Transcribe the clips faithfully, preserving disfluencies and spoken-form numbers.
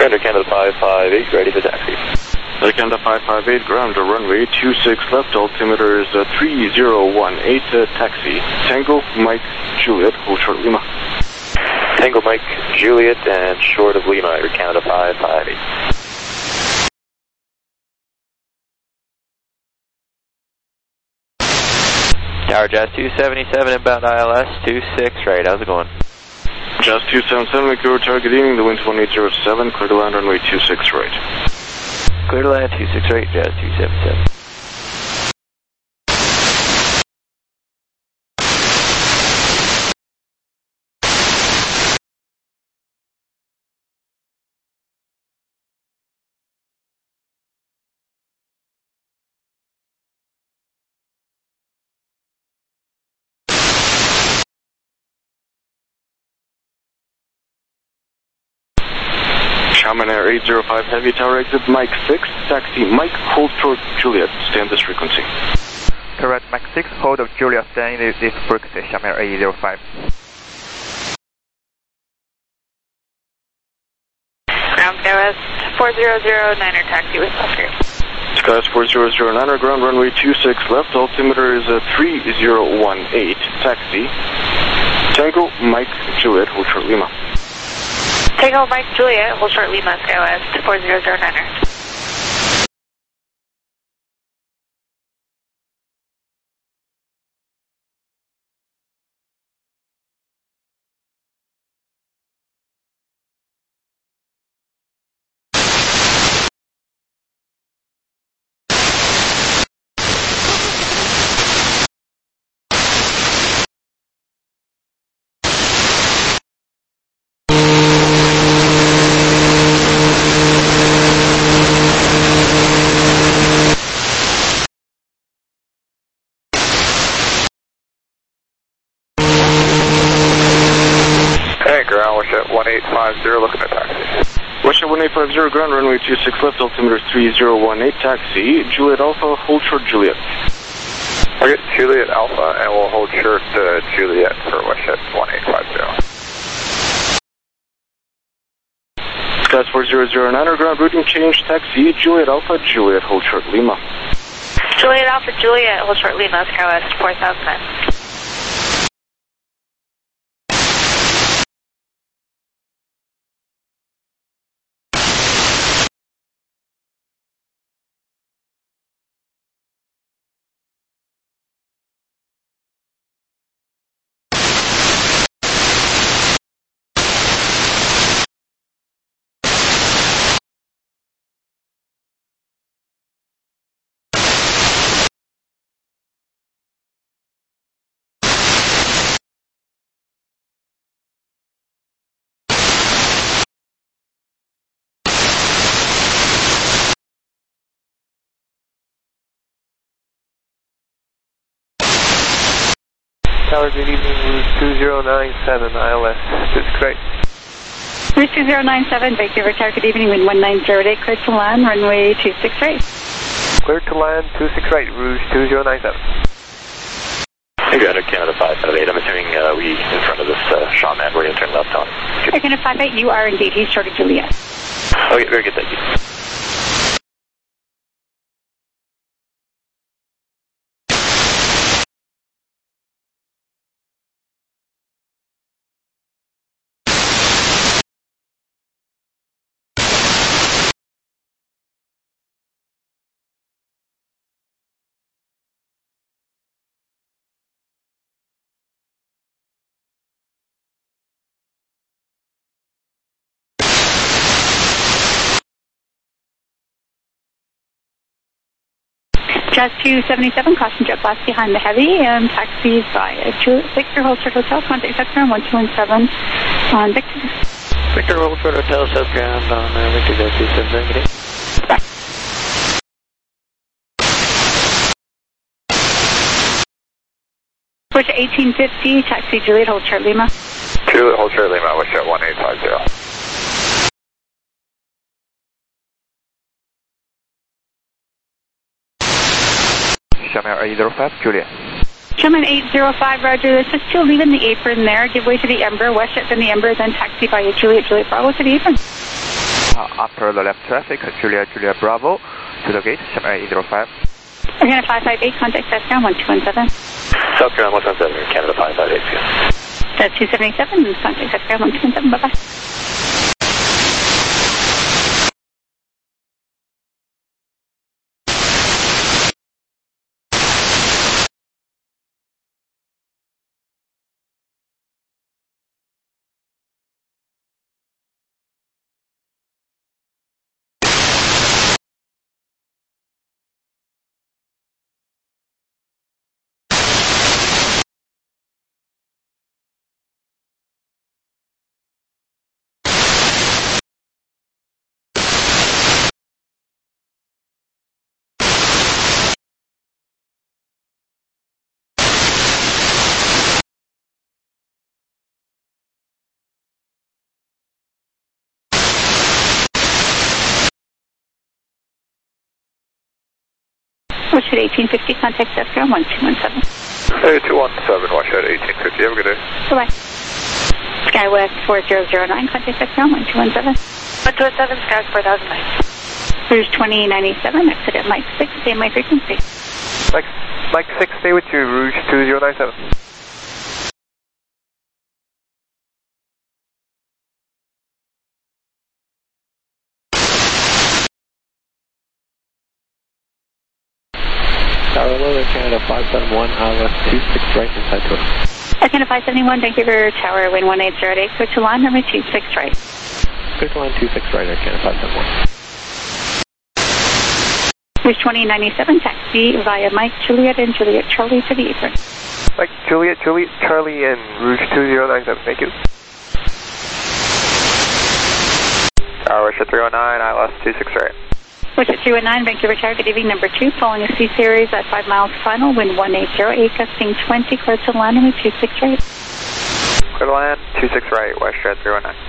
Air Canada five five eight, ready for taxi. Air Canada five five eight, ground to runway two six left, altimeter is uh, three zero one eight, uh, taxi. Tango, Mike, Juliet, hold short Lima. Tango, Mike, Juliet, and short of Lima, Air Canada five five eight. Tower Jazz two seventy-seven, inbound I L S two six right, how's it going? Jazz two seventy-seven, make your targeting, the wind's one eight zero seven, clear to land runway two six right. Clear to land two six right, Jazz two seventy-seven. Shaman Air eight zero five, heavy tower exit, Mike six, taxi, Mike, hold short Juliet, stay on this frequency. Correct, Mike six, hold of Juliet, stay on this frequency, Shaman Air eight zero five. Ground Skywest four zero zero niner, taxi with Buster. Skywest four zero zero niner, ground runway two six left, altimeter is uh, three zero one eight, taxi. Tango, Mike, Juliet, hold short Lima. Tango, Mike, Juliet, hold short Lima, Skywest four zero zero niner. one eight five zero, looking at taxi. Russia one eight five zero, ground runway two six left, altimeter three zero one eight, taxi. Juliet Alpha, hold short Juliet. Target Juliet Alpha, and we'll hold short uh, Juliet for Westjet one eight five zero. Skywest four zero zero niner, ground routing change, taxi. Juliet Alpha, Juliet, hold short Lima. Juliet Alpha, Juliet, hold short Lima, Skywest four thousand nine. Tower, good evening, Route two zero nine seven, I L S, two six right. Route two zero nine seven, Vancouver Tower, good evening, wind one nine zero eight, clear to land, runway two six right. Clear to land, two six right, Route two zero nine seven. Air Canada five five eight, I'm assuming uh, we in front of this uh, Shaman, we're going to turn left on. Air Canada five eight, you are indeed, he's short of Juliet. Okay, very good, thank you. Jazz two seventy-seven, caution jet blast behind the heavy, and taxis by Juliet Victor, hold short hotel, contact Southground one two one seven on Victor. Victor, hold short hotel, Southground on uh, Victor, Jazz two seventy-seven. Push eighteen fifty, taxi Juliet, hold short Lima. Juliet, hold short Lima, Westjet one eight five zero. Shaman eight zero five, Juliet. Shaman eight zero five, roger, this is still leaving the apron there, give way to the Ember, Westjet then the Ember, then taxi by Juliet, Juliet Bravo to the apron. uh, after the left traffic, Juliet, Juliet Bravo, to the gate, eight zero five. Canada five five eight, contact Southbound one two one seven. Southbound one two one seven, Canada five five eight. That's two seventy-seven, contact Southbound one two one seven, bye-bye. Watch at eighteen fifty, contact Southbound one two one seven. Hey, two one seven, watch at eighteen fifty, have a good day. Bye-bye. SkyWest four zero zero nine, contact Southbound one two one seven. one two one seven, Sky four thousand nine. Rouge twenty ninety-seven, exit at Mike six, stay my frequency. Mike, Mike six, stay with you, Rouge two zero nine seven. Tower Lower, Canada five seven one, I L S two six right, inside total. Canada five seventy-one, Vancouver Tower, wind one eight zero eight, switch to line number two six right. Switch to line two six right, Canada five seven one. Rouge twenty ninety-seven, taxi via Mike, Juliet, and Juliet Charlie to the apron. Mike, Juliet, Juliet, Charlie, and Rouge two zero nine seven, thank you. Tower Russia three one nine, I L S two six right. Switch at three one nine, Vancouver Tower, good evening, number two, following a C-Series at five miles final, wind one eight zero eight, gusting twenty, clear to line number two six right. Clear to land, two six right, WestJet three one nine.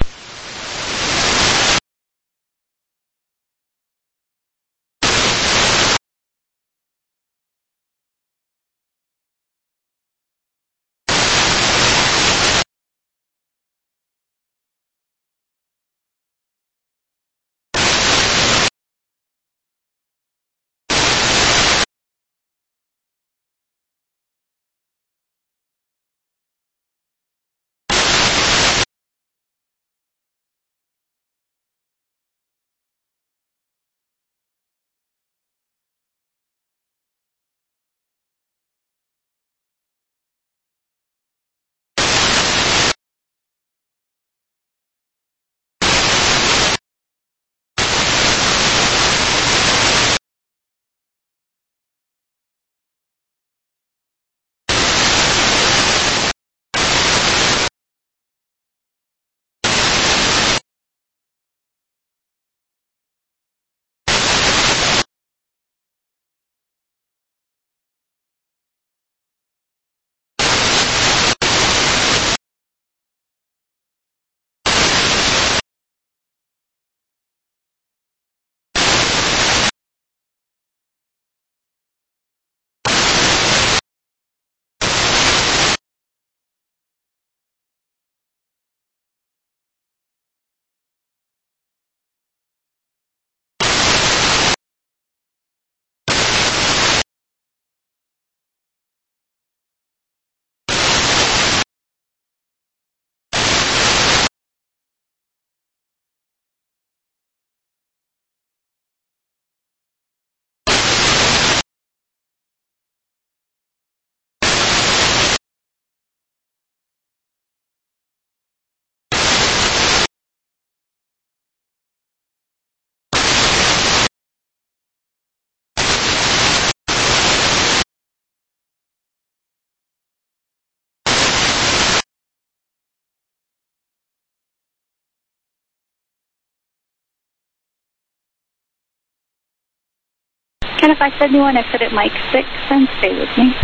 Canada five seventy-one, exit at Mike six, and stay with me.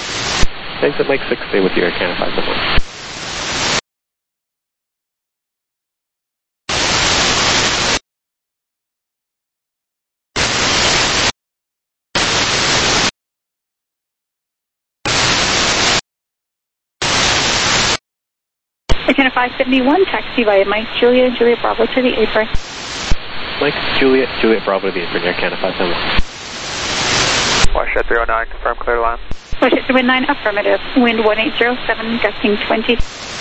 Thanks at Mike six, stay with you, Canada five seven one. Canada five seventy-one, taxi via Mike, Julia, Julia Bravo to the apron. Mike, Juliet, Juliet Bravo to the Inferno, Canada five seven. Washington three oh nine, confirm clear to land. Washington wind nine, affirmative. Wind one eight zero seven, gusting twenty.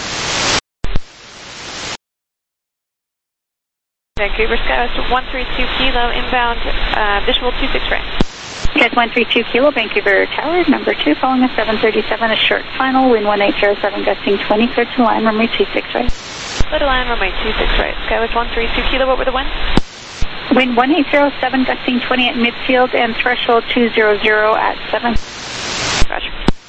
Vancouver Skywest one three two kilo inbound, uh, visual two six right. Guys one three two kilo, Vancouver Tower, number two, following a seven thirty-seven, a short final, wind one eight zero seven, gusting twenty, clear to line, runway two six right. Clear to line, runway two six right. Skywest one three two kilo, what were the winds? Wind one eight zero seven, gusting twenty at midfield, and threshold two hundred at seven. Roger.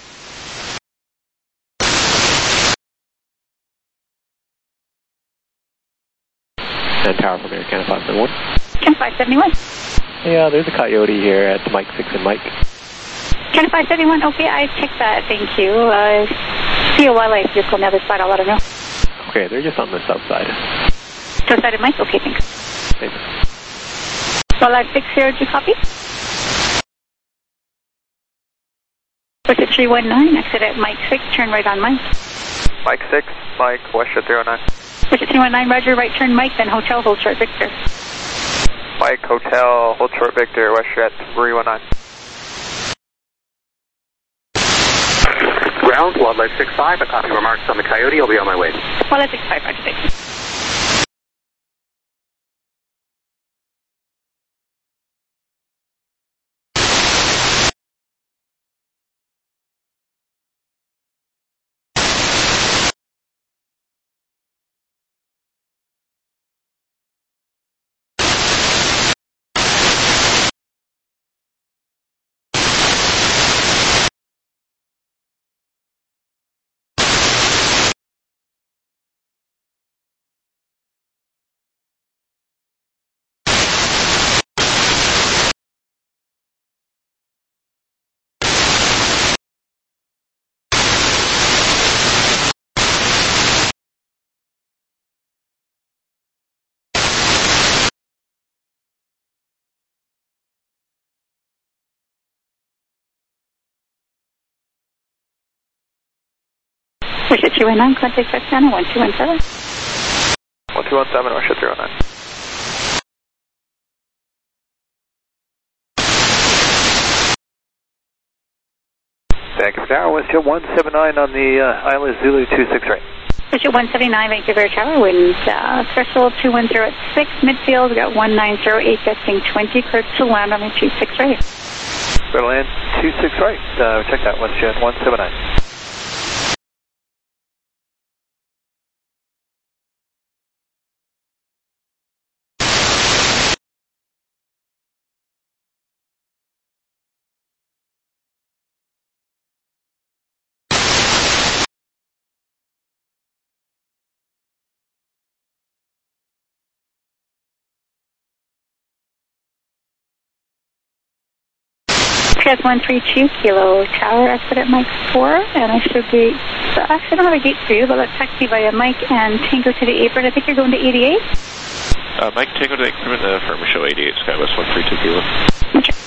And Tower from Air Canada five seven one. Canada five seventy-one. Yeah, there's a Coyote here at Mike six and Mike. Canada five seventy-one, okay, I checked that, thank you. Uh, see a wildlife vehicle on the other side, I'll let her know. Okay, they're just on the south side. South side of Mike? Okay, thanks. Thanks. Wildlife six here, do you copy? Push it three one nine, exit at Mike six, turn right on Mike. Mike six, Mike, Washington three oh nine. Push it three one nine, roger, right turn Mike, then hotel, hold short Victor. Mike, hotel, hold short Victor, Washington three one nine. Ground, Wildlife six five, I copy remarks on the Coyote, I'll be on my way. Wildlife six five, roger, thank you. Push it three one nine, contact Texana, one two one seven. one two one seven, Washington three oh nine. Vancouver Tower, Westfield one seven nine on the uh, Isla Zulu two six right. Push it one seventy-nine, Vancouver Tower, wind uh, threshold two one zero at six, midfield, we got one nine zero eight, gusting twenty, clear to land on the two six right. Clear to land two six right, uh, check that, Westfield one seven nine. X one three two kilo, tower, exit at Mike four, and I should be, so actually I don't have a gate for you, but let's taxi via Mike and Tango to the apron. I think you're going to eighty-eight? Uh, Mike, Tango to the apron, uh, firm show eighty-eight, Skywest one three two kilo. Okay.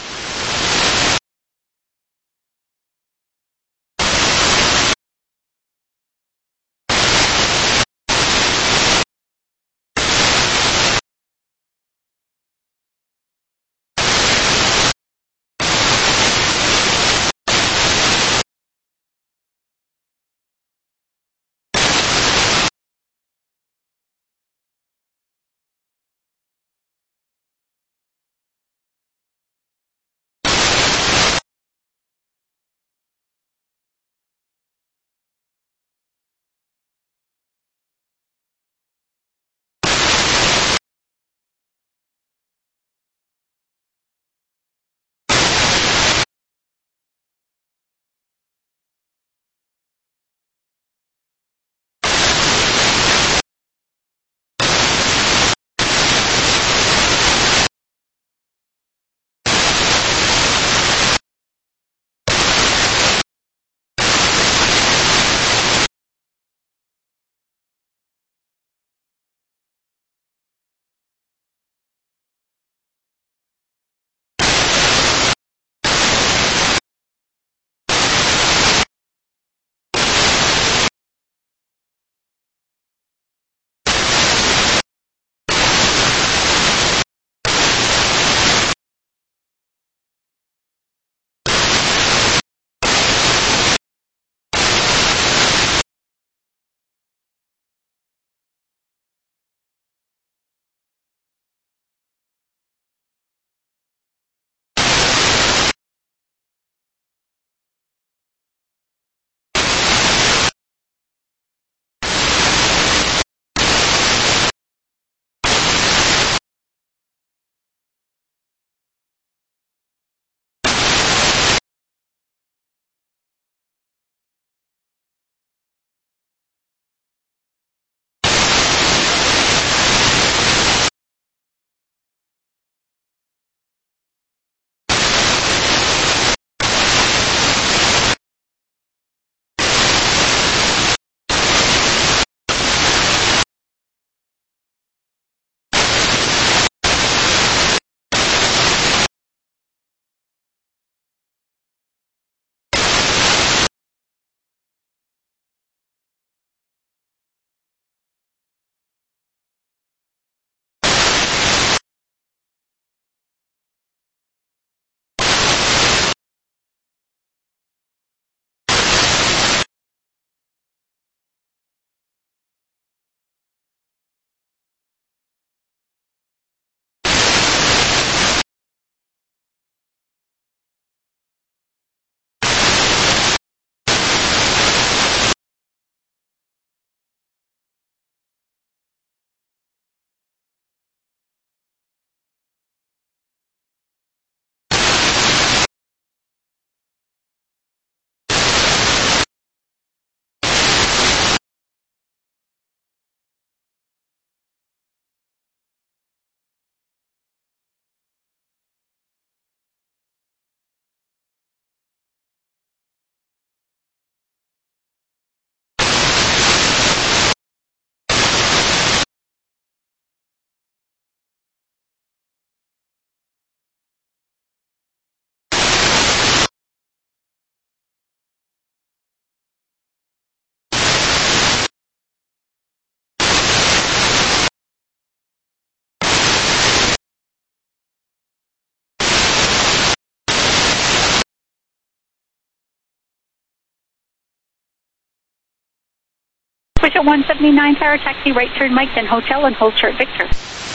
West at one seventy-nine Tower, taxi right turn Mike, then hotel and hold short Victor.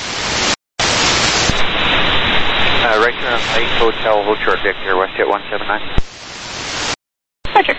Uh, right turn on Mike, hotel, hold short Victor, West at one seventy-nine. Roger.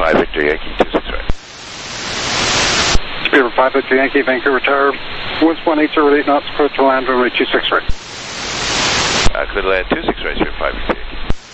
five Victor Yankee, two six right. Spirit five Victor Yankee, Vancouver Tower, winds one eight zero eight knots, clear to land, runway two six right. Uh, clear to land, two six right, Spirit five Victor Yankee.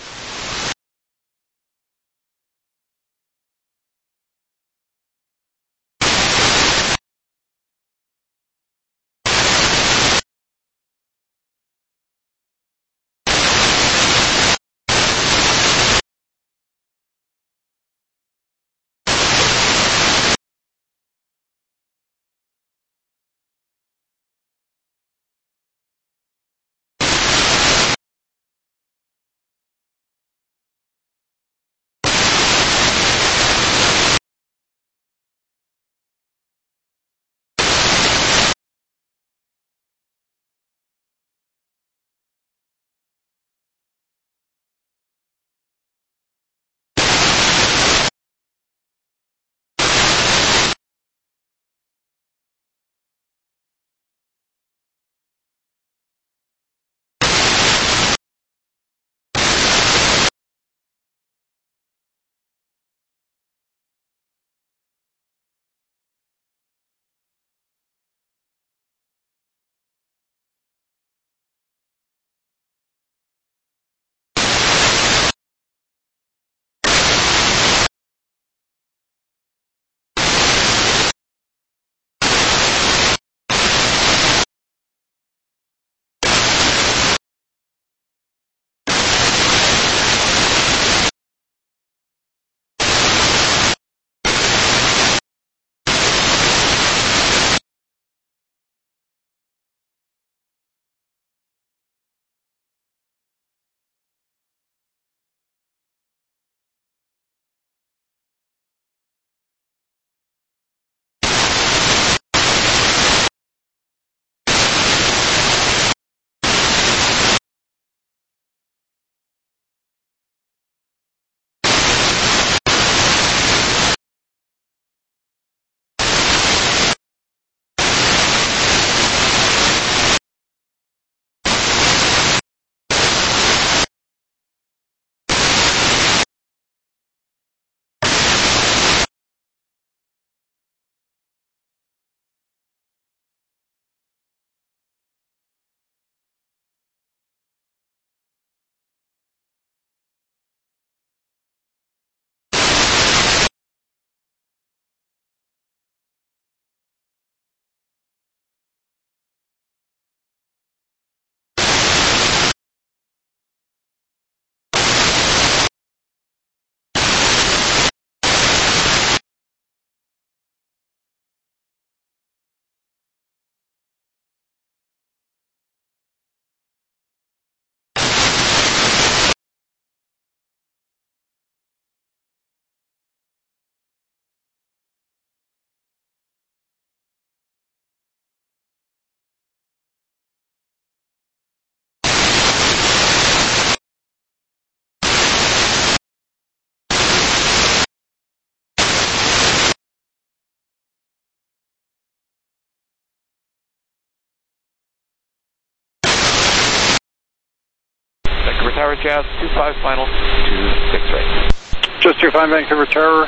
Tower Jazz, two five final, two six right. Just two five Vancouver Tower,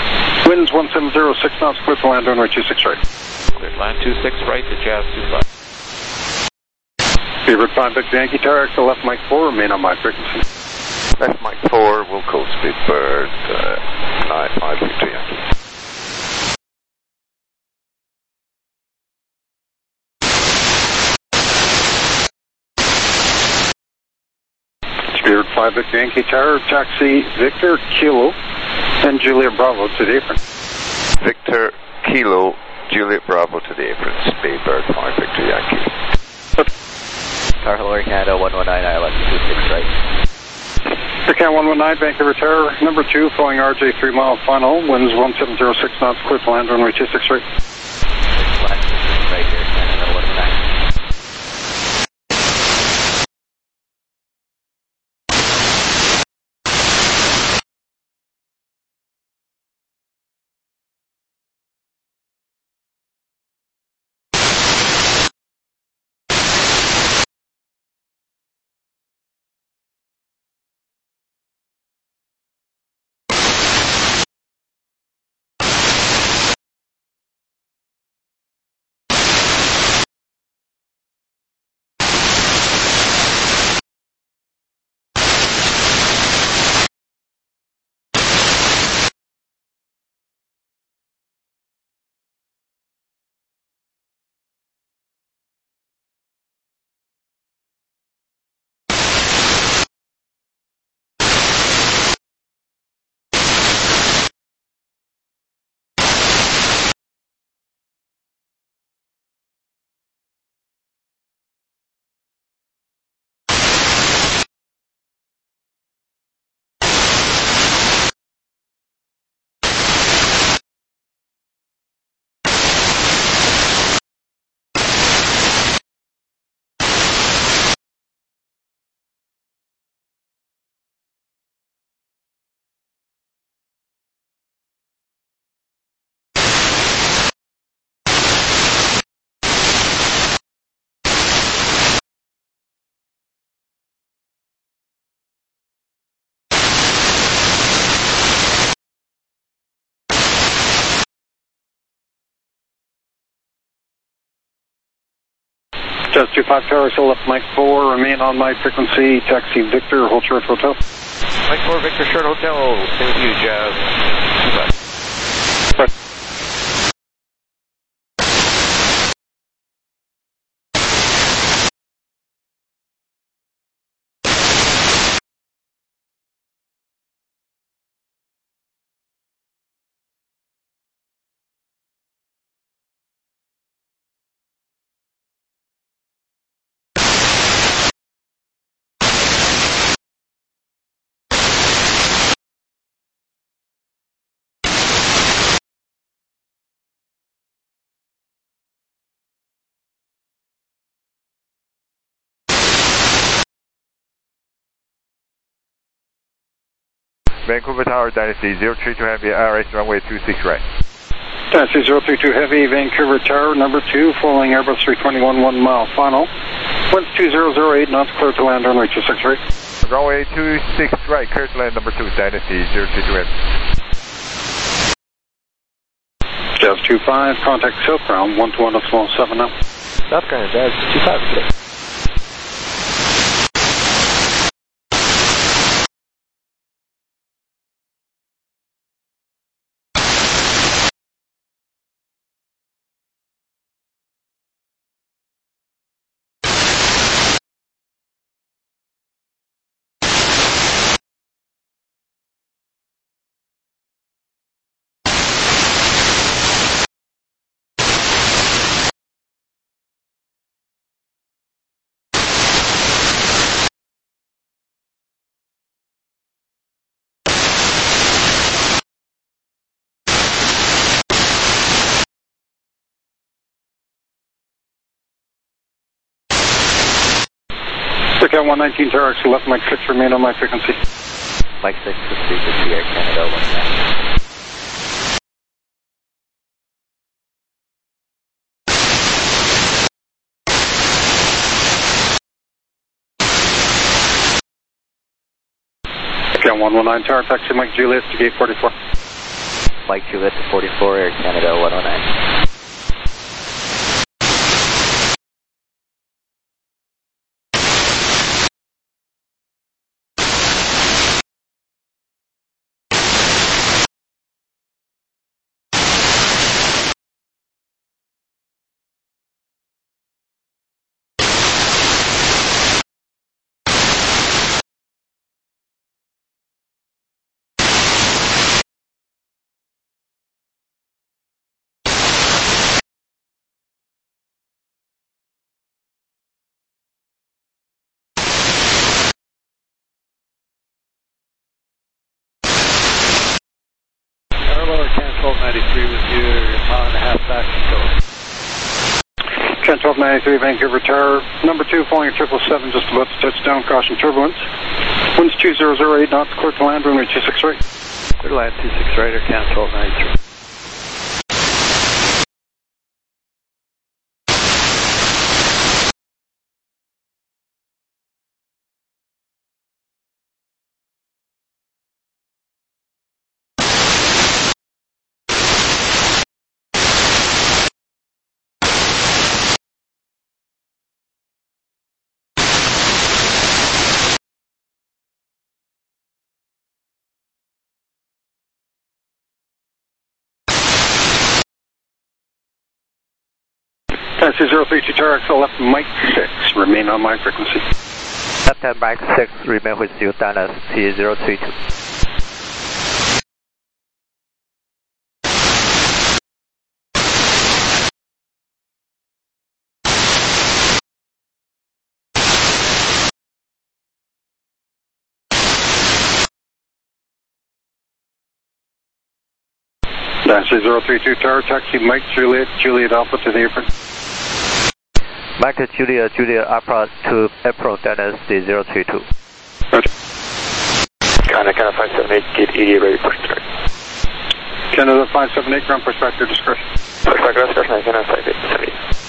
winds one seven zero six knots, clear to land, runway two six right. Clear to land, two six right to Jazz, two five. Spirit five Victor Yankee Tower, exit left Mike four, remain on my frequency. Left Mike four, will call speed bird, uh, nine five Victor Yankee. Spirit five Victor Yankee Tower, taxi Victor Kilo and Juliet Bravo to the apron. Victor Kilo, Juliet Bravo to the apron, speed bird five Victor Yankee. Tower Hello Canada, one one nine I L S, two six right. Air one one nine Vancouver Tower, number two, flying R J three mile final, winds one seven zero six knots, clear to land, runway two six right. Right here, Canada, one one nine. Jazz two five Tower, so left Mike four, remain on my frequency, taxi Victor, hold short hotel. Mike four, Victor, short hotel, same with you, Jazz two five. Vancouver Tower, Dynasty zero three two Heavy, R S runway two six right. Dynasty zero three two Heavy, Vancouver Tower, number two, following Airbus three twenty-one, one mile final. Winds two zero zero eight knots, clear to land, runway two six right. Runway two six right, clear to land, number two, Dynasty zero three two Heavy. Jazz two five, contact Silk Ground, one two one decimal seven now. South Ground, Jazz two five. SoCal one nineteen Tower, so left Mike six, remain on my frequency. Mike six, proceed to Air Canada one nine. SoCal one one nine Tower, taxi Mike Juliet to gate forty-four. Mike Juliet to forty-four, Air Canada one oh nine. twelve ninety-three with you, a mile and a half back control. Trent twelve ninety-three, Vancouver Tower, number two, following triple seven, just about to touch down, caution turbulence. Winds two zero zero eight knots, clear to land, runway two six right. Clear to land two six right, Air Canada twelve ninety-three. Taxi zero three two Tower, X L left Mike six, remain on my frequency. Captain Mike six, remain with you, Dynasty zero three two. Dynasty zero three two Tower, taxi Mike Juliet, Juliet Alpha to the apron. Mike Juliet, Juliet Alpha to apron, Dynasty zero three two. Roger. Canada, Canada five seven eight, gate eighty, ready, push through. Canada five seven eight, ground push back to discretion. Push back to discretion, Canada five eight seven eight.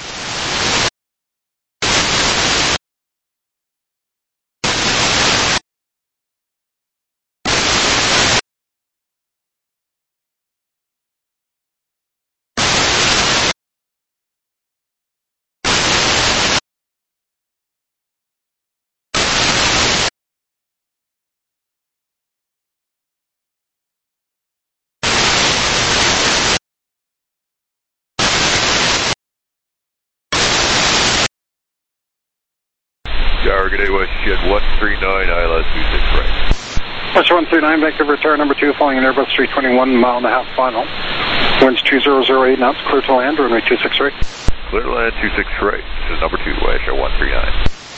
Tower, good day, WestJet one three nine, I L S two six right. West one three nine, Vancouver Tower, number two, flying an Airbus three twenty-one, mile and a half final. Winds two zero zero eight knots, clear to land, runway two six right. Clear to land two six right, this is number two, WestJet one three nine.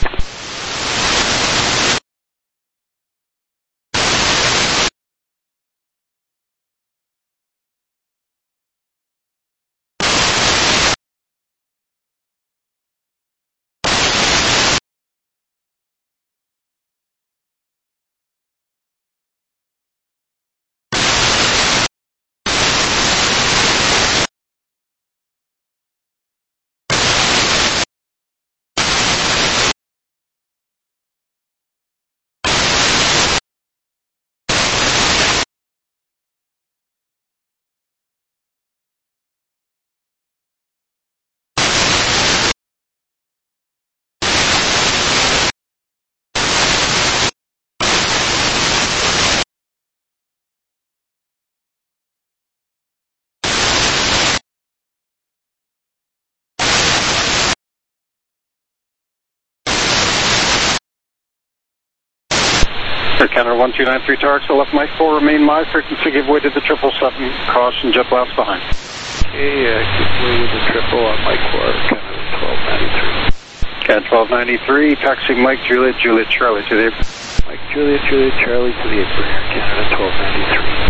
Canada one two nine three Tower, so left Mike four, remain my frequency, give way to the triple seven, caution jet blast behind. Okay, uh, give way to the triple on Mike four, Canada twelve ninety-three. Canada twelve ninety-three, taxi Mike Juliet, Juliet Charlie to the apron. Mike Juliet, Juliet Charlie to the apron, Canada twelve ninety-three.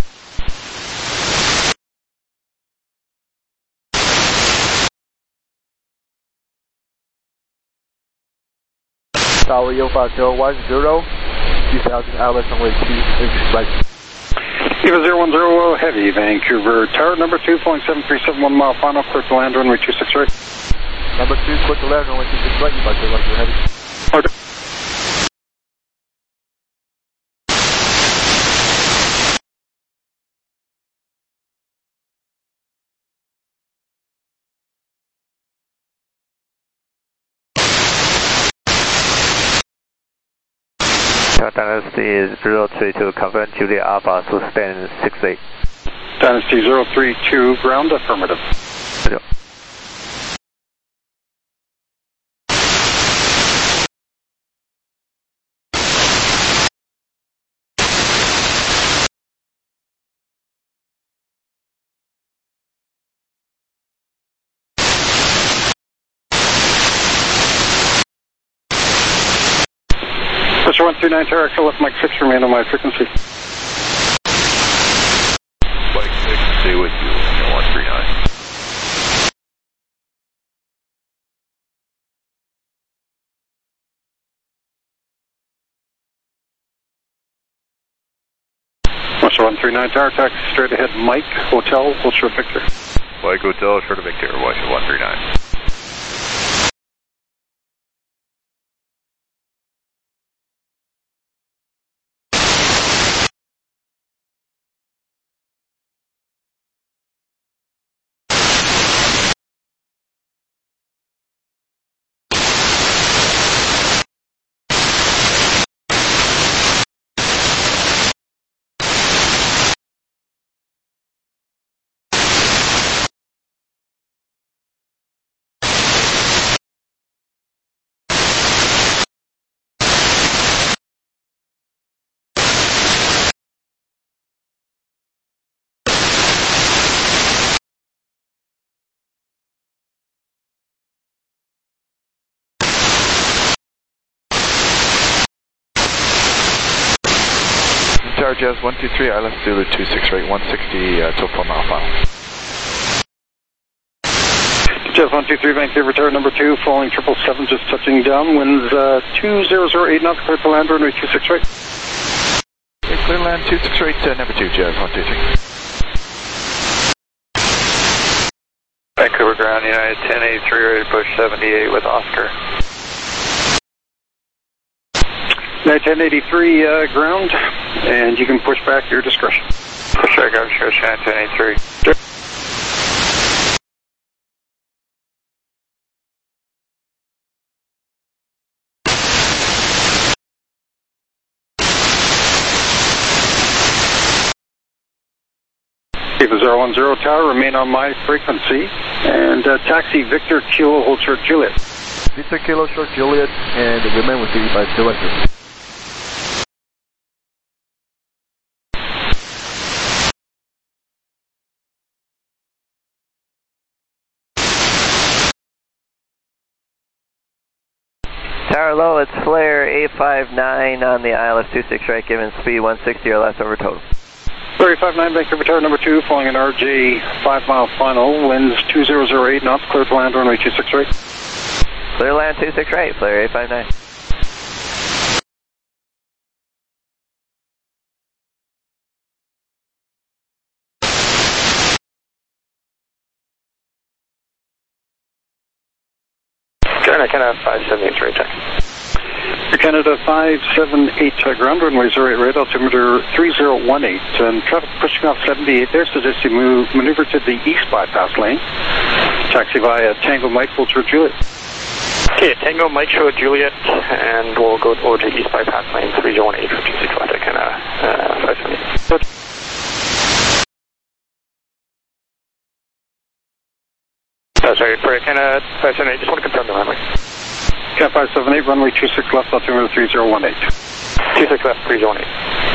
Tower Yo five zero one zero. two thousand L S runway two six right. Eva zero one zero heavy, Vancouver Tower, number two, flying seven three seven one mile final, clear to land, runway two six right. Number two, clear to land, runway two six right, you might be like you're heavy. Order. Dynasty zero three two, confirm Juliet Alpha, sustain six eight. Dynasty zero three two, ground affirmative. Zero. Mister one three nine Tower, left Mike six, remain on my frequency. Mike six, stay with you, one three nine. Mister one three nine Tower, taxi straight ahead, Mike Hotel, Ultra Victor. Mike Hotel, short of Victor, Washington one three nine. Tower Jazz one two three, I L S Zulu two six right, one sixty uh, till four mile final. Jazz one two three, Vancouver Tower, number two, falling triple seven, just touching down, winds uh, two zero zero eight knots, clear to land, runway two six right. Okay, clear to land two six right, uh, number two, Jazz one two three. Vancouver ground, United ten eighty-three, ready to push seventy-eight with Oscar. United ten eighty-three uh, ground, and you can push back your discretion. Push back, I'm sure, United ten eighty-three. Sure. Eva zero one zero Tower, remain on my frequency, and uh, taxi Victor Kilo, hold short Juliet. Victor Kilo Short Juliet, and remain with you by director. Tower low, it's flare eight five nine on the I L S two six right, given speed one sixty or less over total. Flare eight five nine, Vancouver Tower number two, following an R J five mile final, winds two zero zero eight knots, clear to land runway two six right. Clear land two six right, flare eight five nine. Canada, Canada five seven eight, right, check. Canada five seven eight, uh, ground runway zero eight right, altimeter three zero one eight, and traffic pushing off seventy-eight there, suggest you move, maneuver to the east bypass lane. Taxi via Tango Mike, Vulture Juliet. Okay, Tango Mike, show Juliet, and we'll go over to east bypass lane three zero one eight, fifteen six Lambda, Canada uh, five seven eight. Oh, sorry, for Canada five seven eight, just want to confirm the runway. Canada five seven eight, runway two six left, altimeter three zero one eight. two six left, three zero one eight.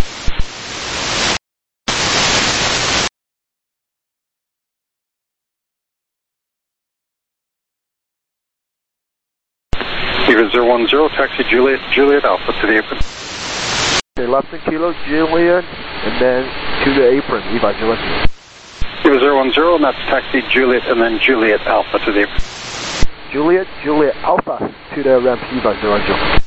Eva zero one zero, taxi Juliet, Juliet Alpha to the apron. Okay, left and Kilo Juliet, and then to the apron, Eva Juliet. Eva zero one zero, and that's taxi Juliet, and then Juliet Alpha to the apron. Juliet, Juliet Alpha to the ramp, Eva zero zero.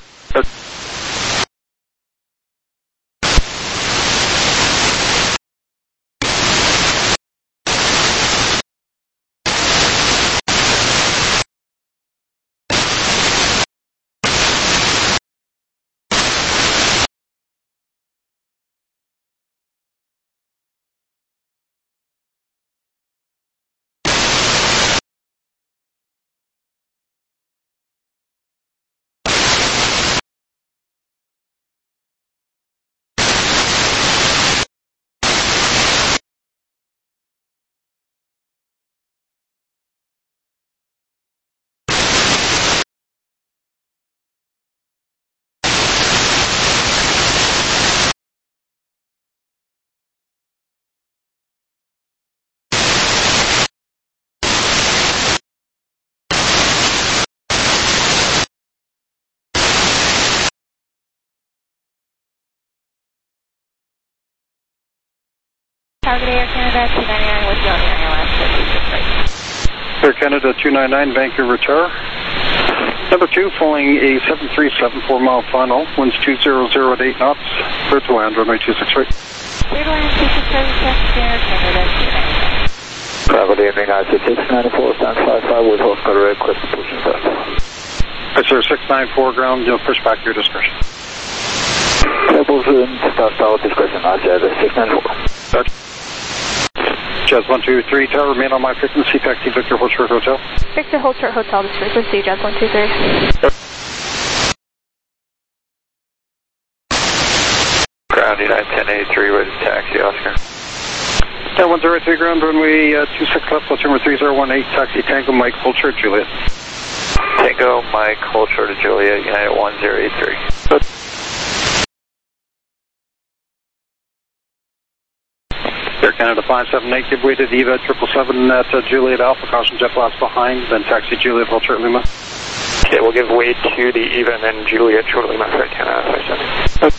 Target Air Canada two ninety-nine with you on the I L S two six right. Air Canada two ninety-nine, Vancouver Tower. Number two, following a seven three seven four mile final, winds two zero zero eight knots, clear to land, runway two six right. Clear to land two six right, Air Canada two ninety-nine. Travel to evening, I six ninety-four, stand five five, with horse cutter red, clip pushing fast. Yes, sir, six nine four ground, you'll push back your discretion. Tables in, start south discretion, I said six nine four. Jazz one two three, tower, remain on my frequency, taxi Victor Hold Short Hotel. Victor Hold Short Hotel, this frequency, Jazz one two three. Ground United ten eighty-three with taxi, Oscar. ten one zero three, ground runway uh, two six left, altimeter three zero one eight, taxi Tango Mike, Hold Short Juliet. Tango Mike, Hold Short to Juliet, United one zero eight three. Good. Air Canada five seven eight, give way to the Eva triple seven at uh, Juliet Alpha, caution jet blast behind, then taxi Juliet, Hold Short Lima. Okay, we'll give way to the Eva and then Juliet shortly, my friend, Canada five seven eight.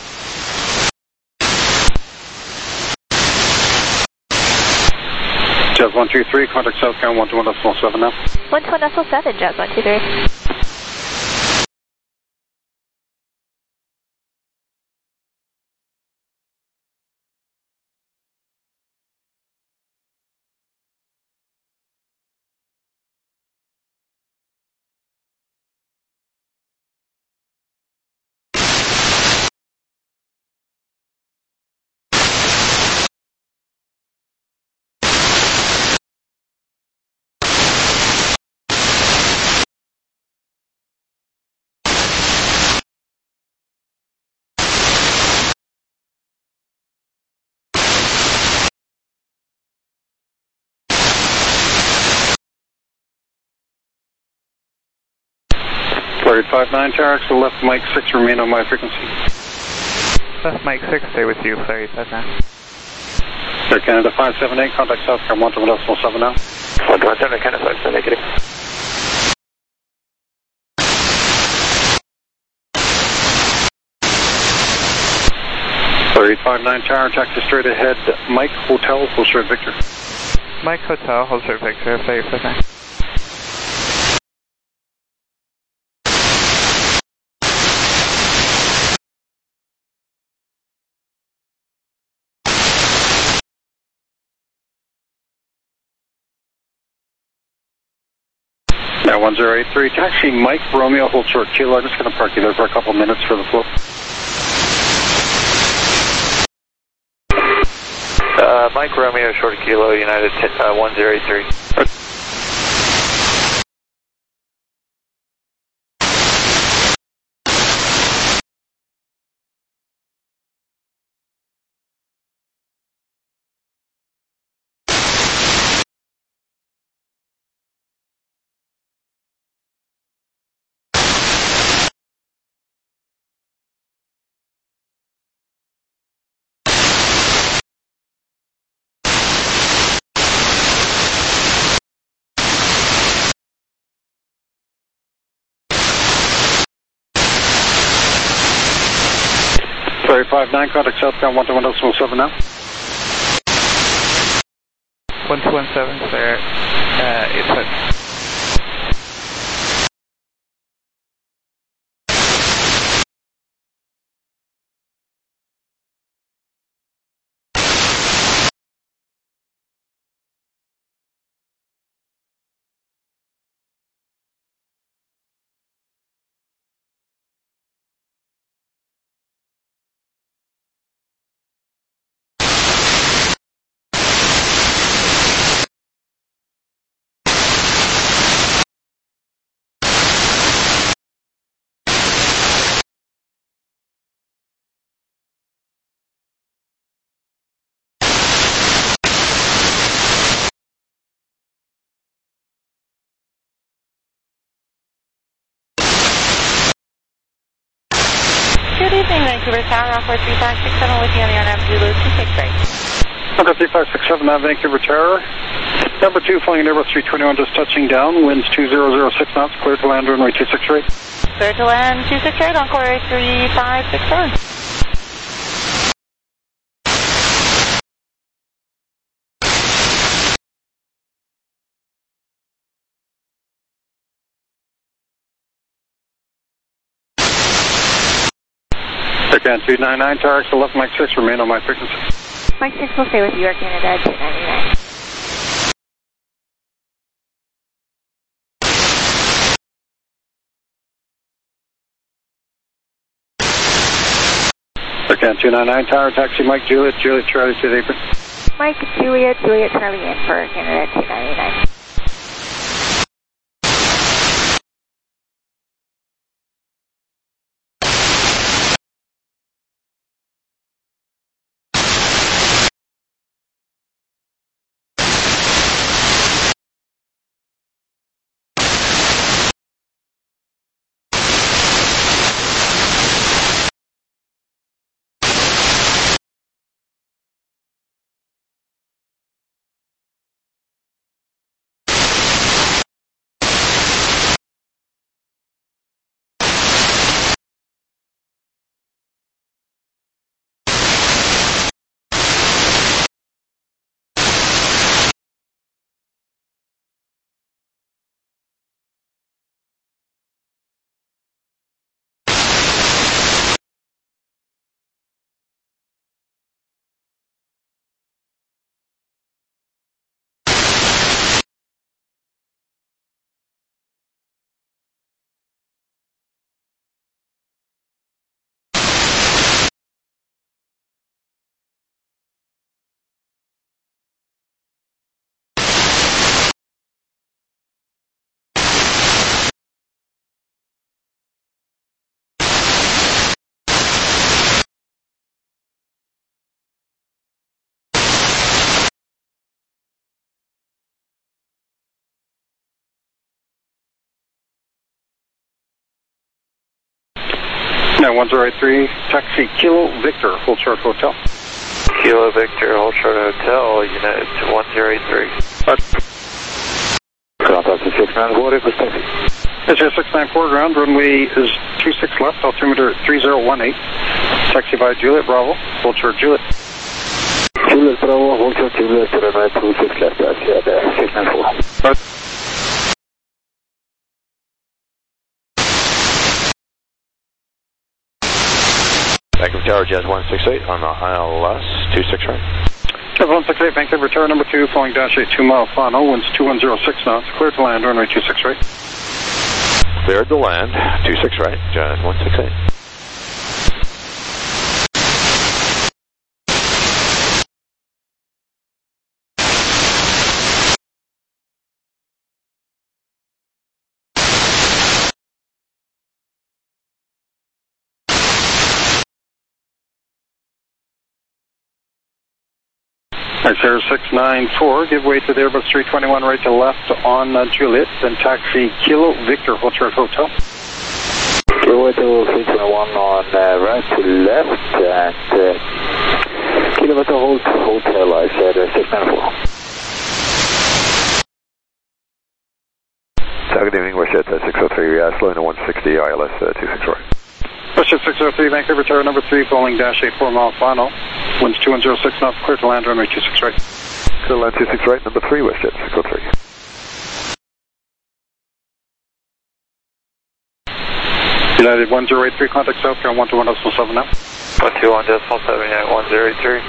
Jazz one two three, contact southbound one two one decimal seven now. one two one decimal seven, Jazz one two three. Flight five nine, Tower X to left Mike six, remain on my frequency. Left Mike six, stay with you, Flight five nine. Air Canada five seven eight, contact South Cam one to one decimal seven now. one to one seven, Air Canada five seven, negative. Flight five nine, Tower, taxi straight ahead, Mike Hotel, full short Victor. Mike Hotel, hold short Victor, Flight five nine. Now one zero eight three, taxi Mike Romeo, hold short Kilo. I'm just going to park you there for a couple minutes for the flow. Uh, Mike Romeo, short Kilo, United uh, one zero eight three. Flight five nine, contact Southbound one to one decimal seven now. one two one seven, clear, uh, eight foot. Good evening, Vancouver Tower, Alpha three five six seven with you on the R N M Zulu two six three. Okay, three five six seven, now Vancouver Tower. Number two, flying Airbus three twenty-one, just touching down, winds two zero zero six knots, clear to land runway two six eight. Clear to land two six eight, Encore three five six seven. Again, two nine nine, Tower X to left, Mike six, remain on my frequency. Mike six will stay with you, Air Canada two ninety-nine. Again, two nine nine, Tower, taxi Mike Juliet, Juliet Charlie to the apron. Mike Juliet, Juliet Charlie in for Air Canada two ninety-nine. Now one zero eight three, taxi Kilo Victor, hold short hotel. Kilo Victor, hold short hotel, United to one zero eight three. Contact six nine four, request taxi. It's your six nine four, ground runway is two six left, altimeter three zero one eight. Taxi by Juliet Bravo, hold short Juliet. Juliet Bravo, hold short Juliet, runway two six left, taxi at six nine four. Vancouver Tower, Jazz one six eight on the I L S two six right. Jazz one six eight, Vancouver Tower number two, flying dash eight two mile final, winds two one zero six knots, clear to land, runway two six right. Cleared to land, two six right, Jazz one six eight. Air six nine four, give way to the Airbus three twenty-one right to left on uh, Juliet, then taxi Kilo Victor, hold short hotel. Give way to three twenty-one on uh, right to left, and uh, Kilo Victor, hold hotel, I said uh, six nine four. Good evening, WestJet uh, six oh three, uh, slowing to one sixty, I L S uh, two six right. WestJet six oh three, Vancouver Tower number three, Boeing dash eight four mile final, winds two one zero six knots, clear to land, runway two six right. Clear to land two six right, number three, WestJet six oh three. United one zero eight three, contact southbound one two one decimal seven now. one two one decimal seven, United one zero eight three.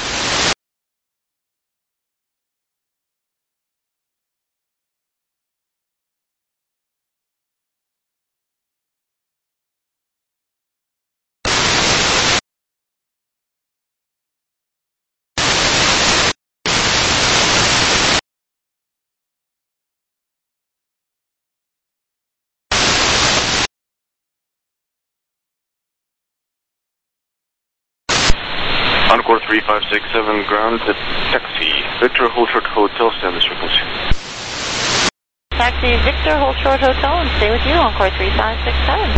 Encore three five six seven, ground at taxi Victor, hold short hotel, stand this frequency. Taxi Victor, hold short hotel, and stay with you, Encore three five six seven.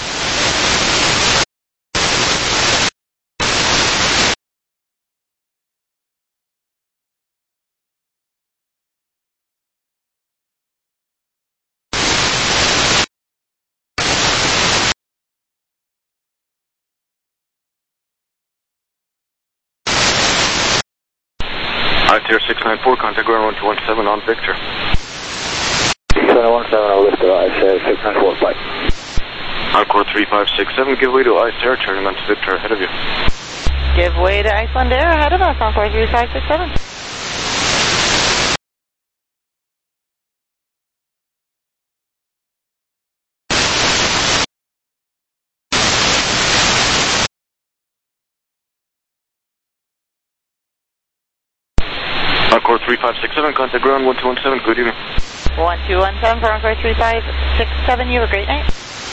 Altair six nine four, contact ground one two one seven on Victor. six one seven on Victor, Altair six nine four, bye. Encore three five six seven, give way to Altair, turning on to Victor ahead of you. Give way to Iceland Air ahead of us, Encore three five six seven. Encore three five six seven, contact ground one two one seven, good evening. one two one seven for Encore three five six seven, you have a great night.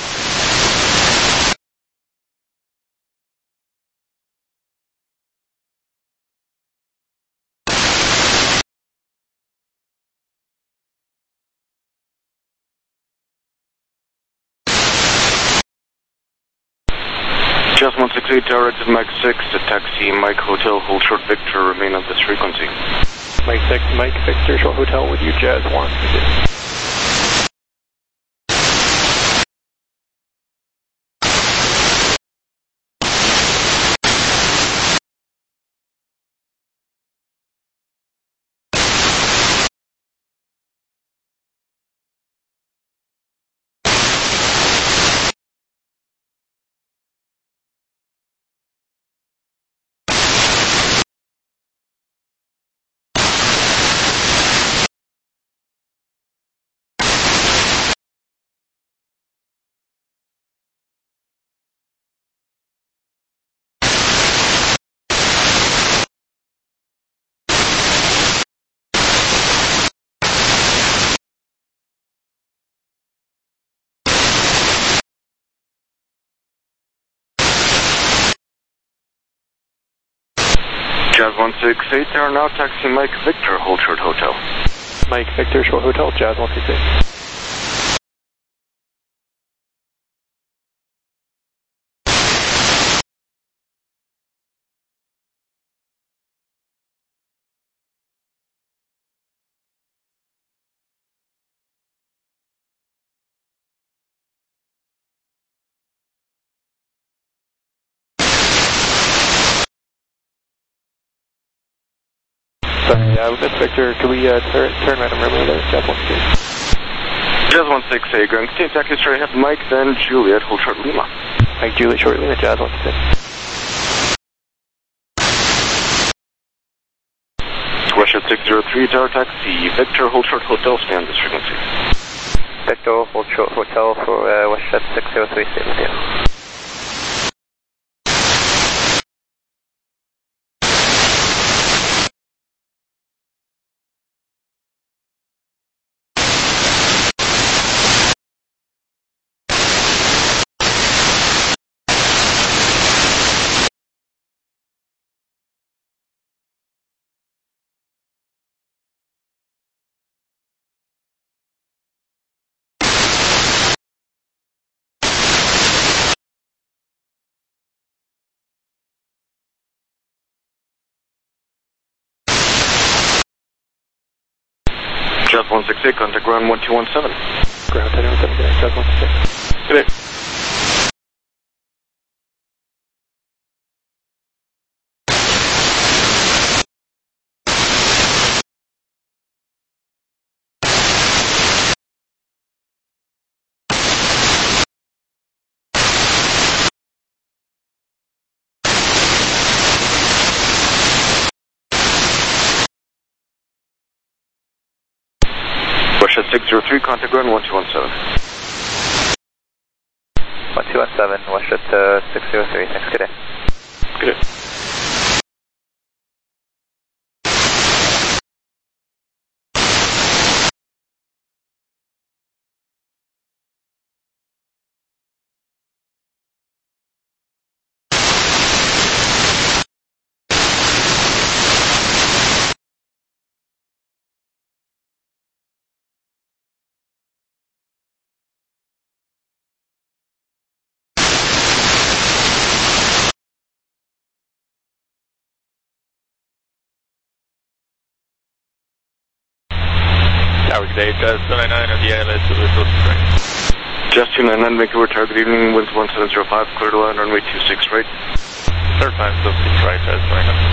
Just one six eight, tower exit Mike six, to taxi Mike Hotel, hold short Victor, remain on this frequency. Mike six, Mike Victor, short hotel with you, Jazz one. Jazz one six eight, there now taxi Mike Victor, hold short hotel. Mike Victor, short hotel, Jazz one six eight. Sorry, uh, Miss Victor, could we uh, turn, turn right and remember there, Jazz one six? Jazz one six, A, ground contain taxi straight ahead, Mike, then Juliet, hold short Lima. Mike, Juliet, short Lima, Jazz one six. Russia six zero three, tower taxi, Victor, hold short hotel, stay on this frequency. Victor, hold short hotel for uh, Westjet six zero three, stay with you. Jazz one six eight, contact ground one two one seven. Ground ten one seven, Jazz one six eight. Good day. Russia six zero three, contact ground one two one seven. one two one seven, Westjet uh, six zero three, thanks, good day. Good day. Tower, good day, Jazz two nine nine on the I L S, Virtual Strike. Jazz two nine nine, Vancouver, target evening, winds one seven zero five, clear to land, runway two six right. Third time, so six right, Jazz two nine nine.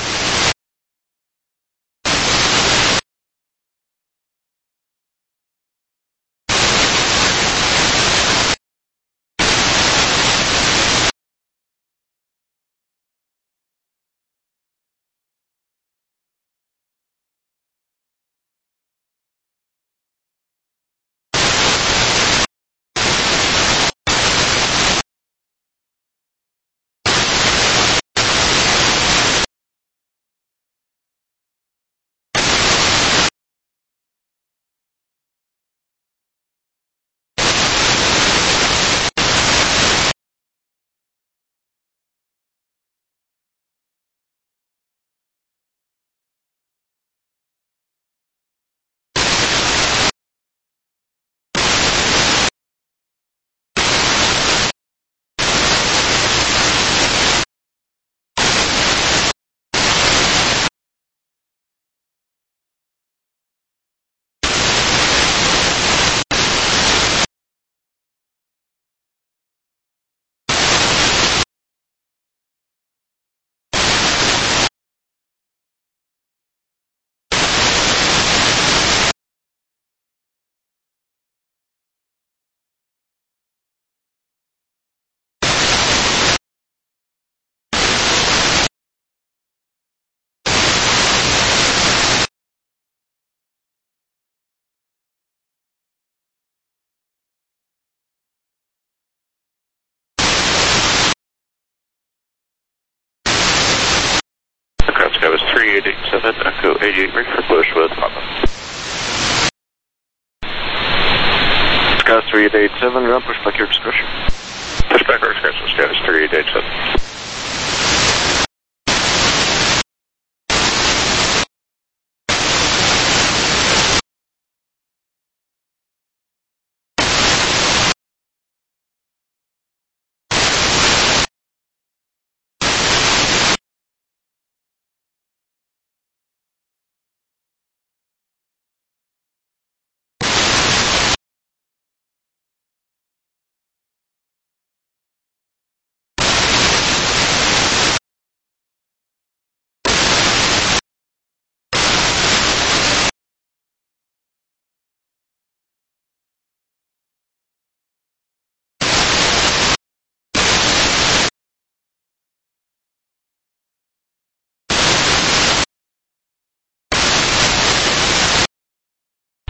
Sky was three eight eight seven, Echo eighty-eight, ready for push with Papa. Sky three eight eight seven, ground push back your discretion. Push back our discretion, Sky was three eight eight seven.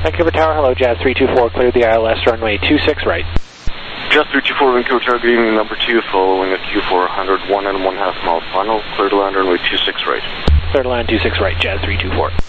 Vancouver Tower, hello, Jazz three two four, cleared the I L S, runway two six right. Jazz three two four, Vancouver Tower, good evening, number two, following a Q four hundred, one and one half mile final, clear to land runway two six right. Clear to land two six right, Jazz three two four.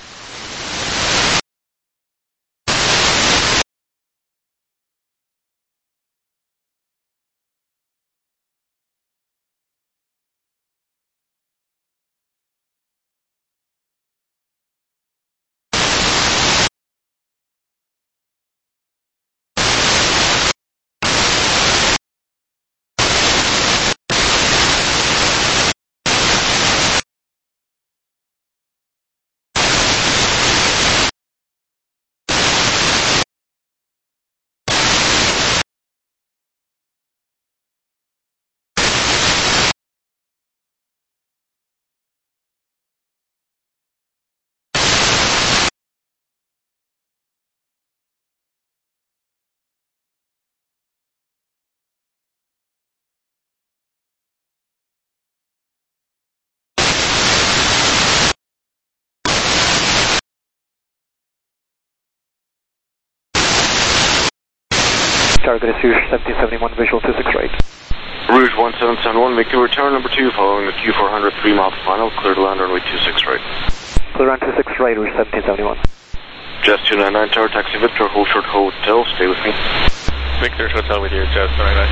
Target is Rouge seventeen seventy-one, visual two six right. Rouge one seven seven one, Vancouver Tower, number two, following the Q four hundred, three mile final, clear to land runway two six right. Clear on two six right, Rouge seventeen seventy-one. Jazz two nine nine, Tower, taxi Victor, hold short hotel, stay with me. Victor Hotel with you, Jazz two nine nine.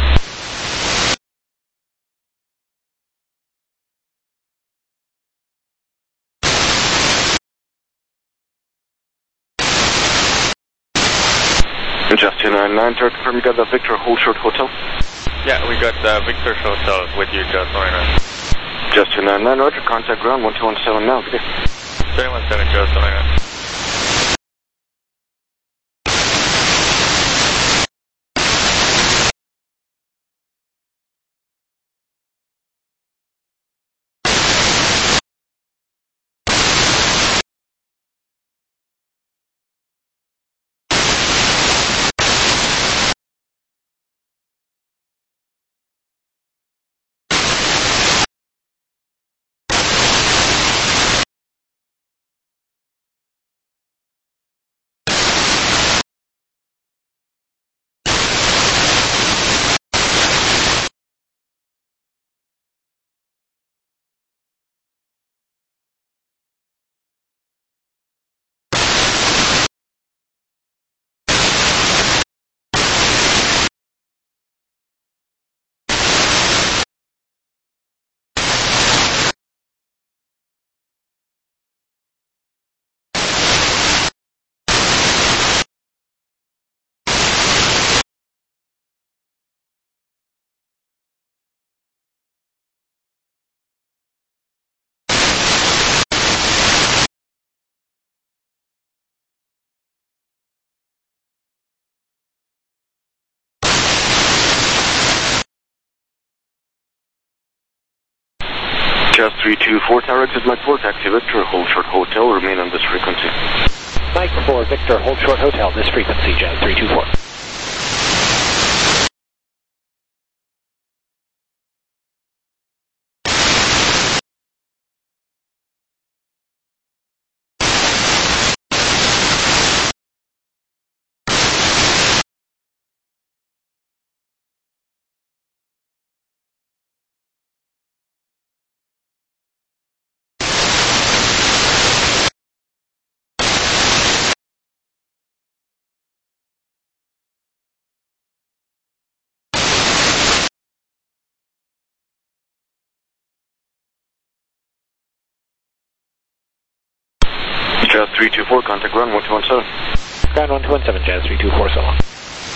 Jazz two nine nine, Tower, confirm you got that Victor, hold short hotel? Yeah, we got uh, Victor Hotel with you, Jazz two nine nine. Jazz two nine nine, roger, contact ground one two one seven now, good day. two one seven, Jazz two nine nine. Jazz three two four, Tower, exit Mike four, taxi Victor, hold short hotel, remain on this frequency. Mike four, Victor, hold short hotel, this frequency, Jazz three two four. Jazz three two four, contact ground one two one seven. Ground one two one seven, Jazz three two four, so long.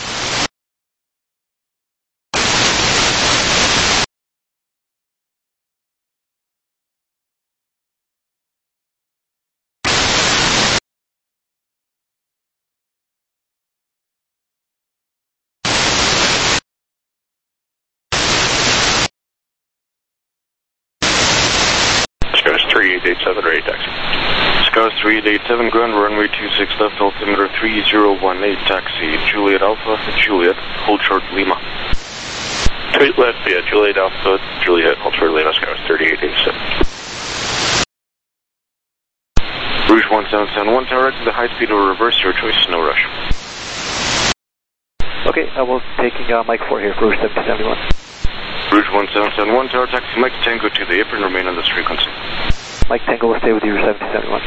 three eight eight seven, right, taxi. Scars three eight eight seven, ground runway two six left, altimeter three zero one eight, taxi Juliet Alpha, Juliet, hold short Lima. Tweet left, yeah, Juliet Alpha, Juliet, hold short Lima, Scars thirty-eight eighty-seven. Rouge one seven seven one, direct to the high speed or reverse, your choice, no rush. Okay, I will taking uh, Mike four here, Rouge seventy seventy-one. Rouge one seven seven one, tower taxi Mike Tango to the apron, remain on this frequency. Mike Tango will stay with you, seventy seventy-one.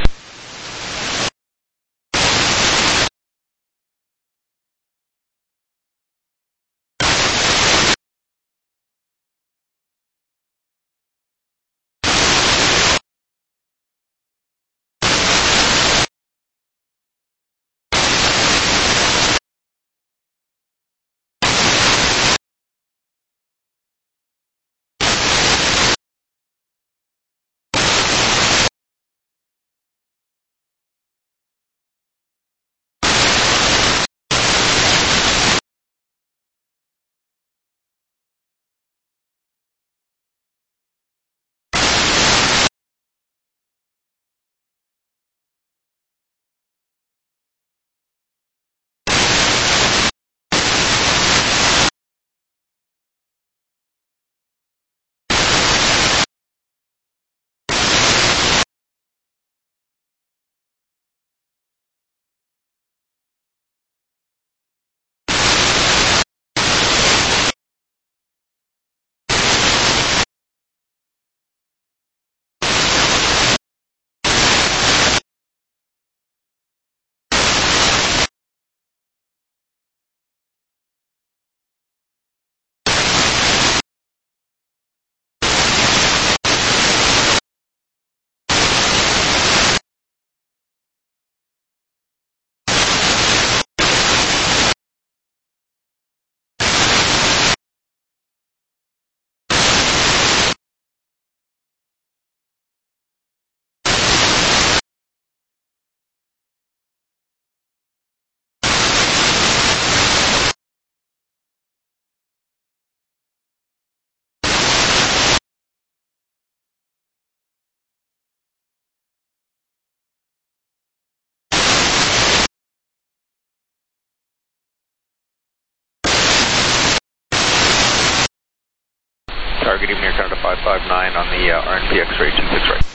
Target even near Canada five five nine on the uh, R N P X-ray two six right.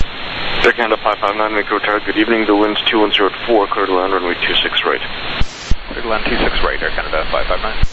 Air Canada five five nine, make your target, good evening, the wind's two one zero at four, clear to land, runway two six right. Clear to land two six right, Air Canada five five nine.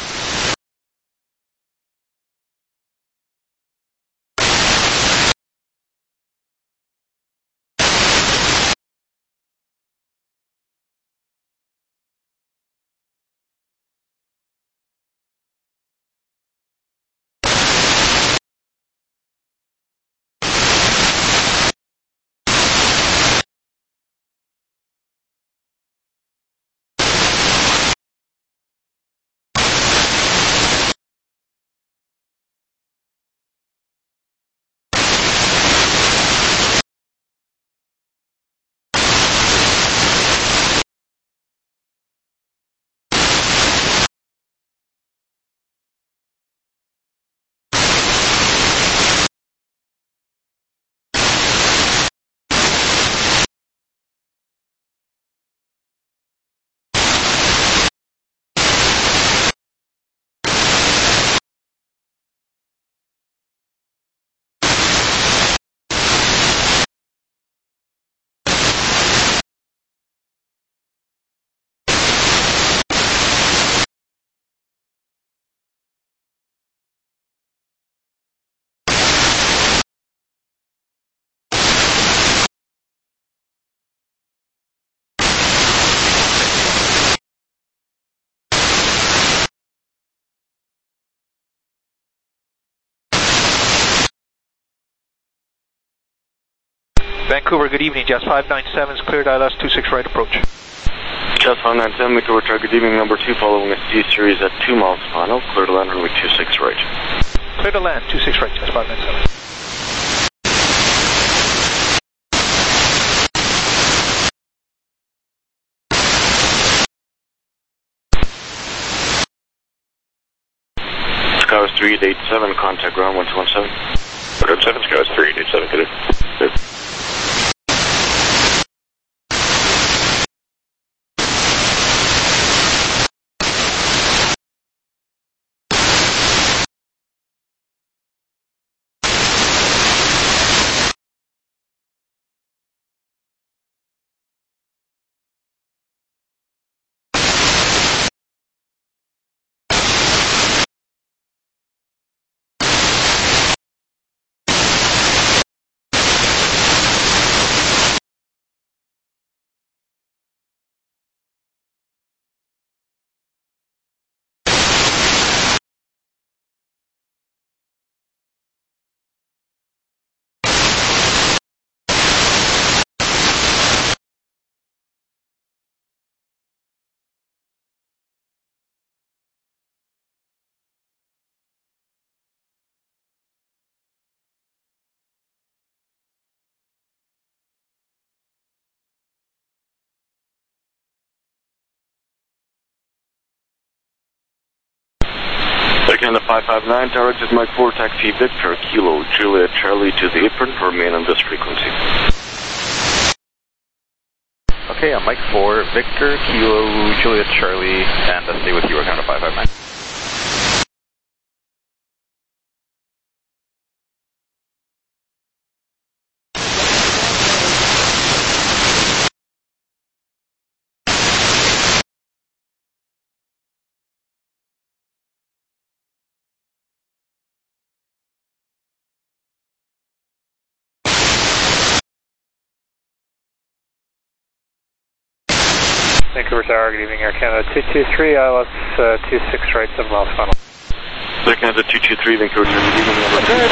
Vancouver, good evening, Jazz five nine seven is cleared, I L S two six right approach. Jazz five nine seven, make your target, good evening, number two, following a C series at two miles final, clear to land, runway two six right. Clear to land, two six right, Jazz five nine seven. Skywest three eight eight seven, contact ground one two one seven. one two one seven, Skywest three eight eight seven, good. Good. Canada five five nine, tower exit Mike four, taxi Victor, Kilo, Juliet, Charlie to the apron, remain on this frequency. Okay, I'm Mike four, Victor, Kilo, Juliet, Charlie, and uh, stay with you, Air Canada five five nine. Vancouver Tower, good evening, Air Canada two two three, I L S uh, two six right, seven miles final. Air Canada two two three, Vancouver Tower, good evening,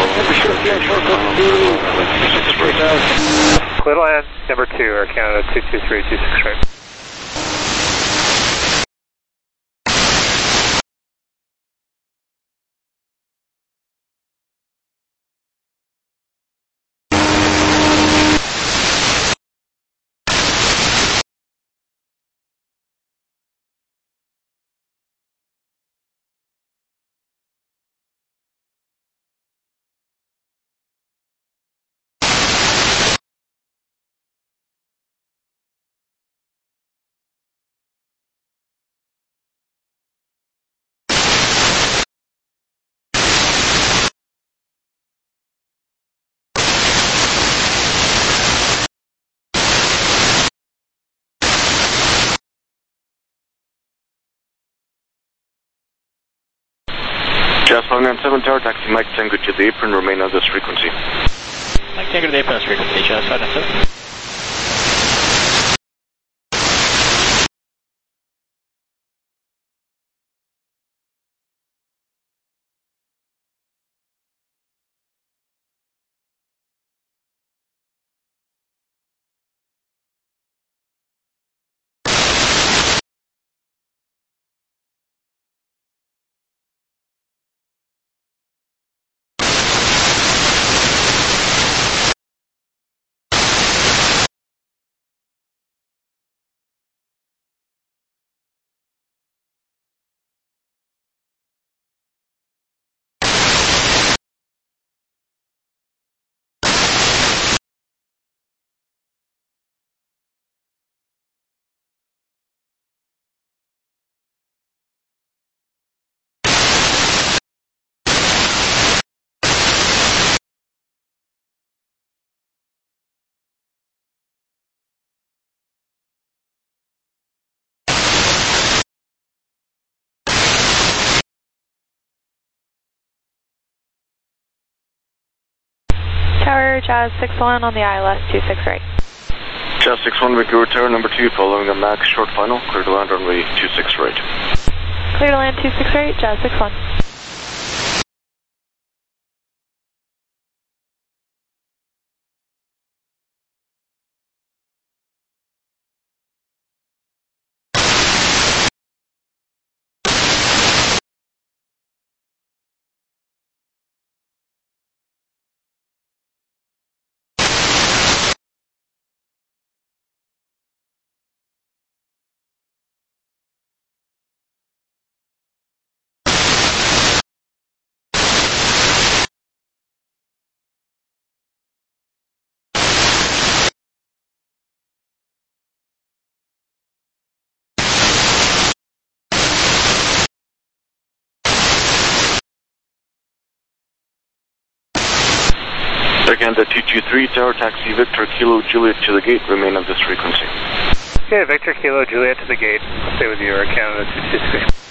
Clear to land, number two, Air Canada two two three, two six right. Jazz five nine seven, tower taxi Mike Tango to the apron, remain on this frequency. Mike Tango to the apron, on this frequency, Jazz five nine seven. Tower, Jazz six one on the I L S two six right. Jazz six one, Vancouver Tower, number two, following a max short final, clear to land runway two six right. Clear to land two six right, Jazz six one. Air Canada two two three, tower taxi Victor, Kilo, Juliet to the gate, remain on this frequency. Okay, Victor, Kilo, Juliet to the gate. I'll stay with you, Air Canada two two three.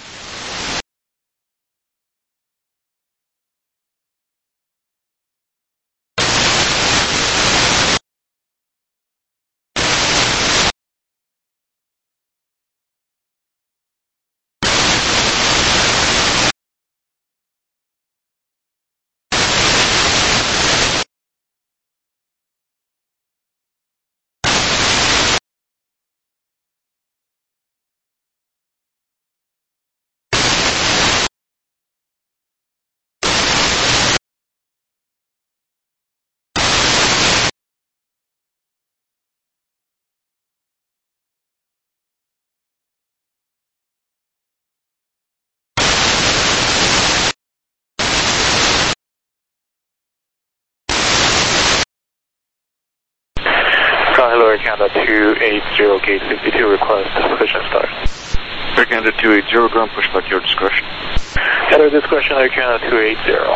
Canada two eight zero, gate fifty-two, request push and start. Air Canada two eight zero, ground pushback, your discretion. At our discretion, Air Canada two eight zero.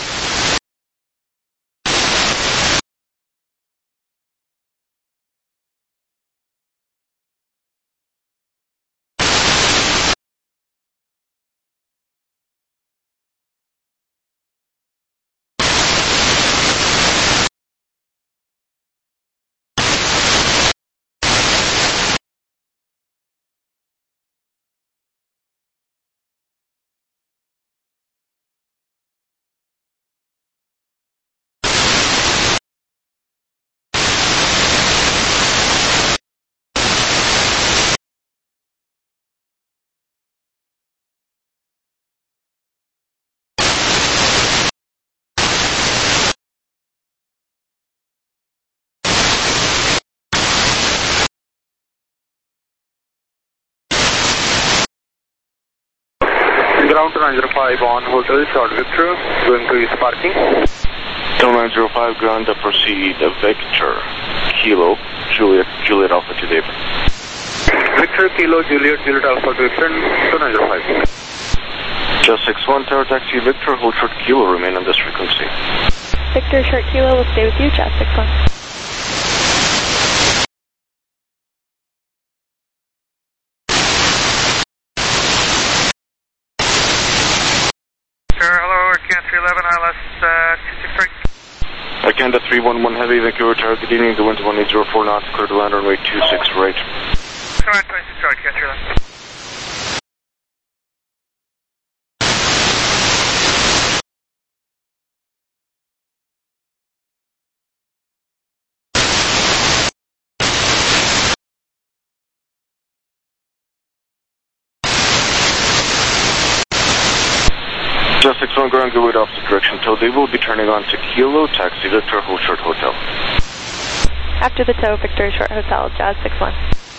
Ground two nine zero five on Hotel Short Victor, going to East Parking. two nine zero five, ground to proceed, Victor, Kilo, Juliet, Juliet Alpha to David. Victor, Kilo, Juliet, Juliet Alpha to Victor, two nine zero five. Just six one, Tower Taxi, Victor, hold short Kilo, remain on this frequency. Victor, short Kilo will stay with you, Just six one. three eleven, I L S uh, two six three. Air Canada three one one Heavy, Vancouver Tower, good evening, the wind one eight zero four knots, clear to land runway two six right. Alright, twenty-six right, Canada three eleven. Just six one, ground, good weight opposite direction, tow. They will be turning on to Kilo, Taxi Victor, hold short Hotel. After the tow, Victor, short Hotel, Jazz six one.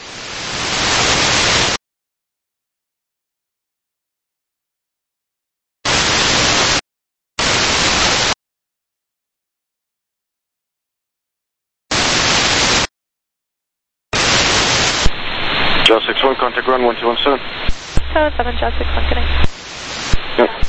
Jazz six one, contact ground one two one seven. Tow seven, Jazz six one, connect. Yep.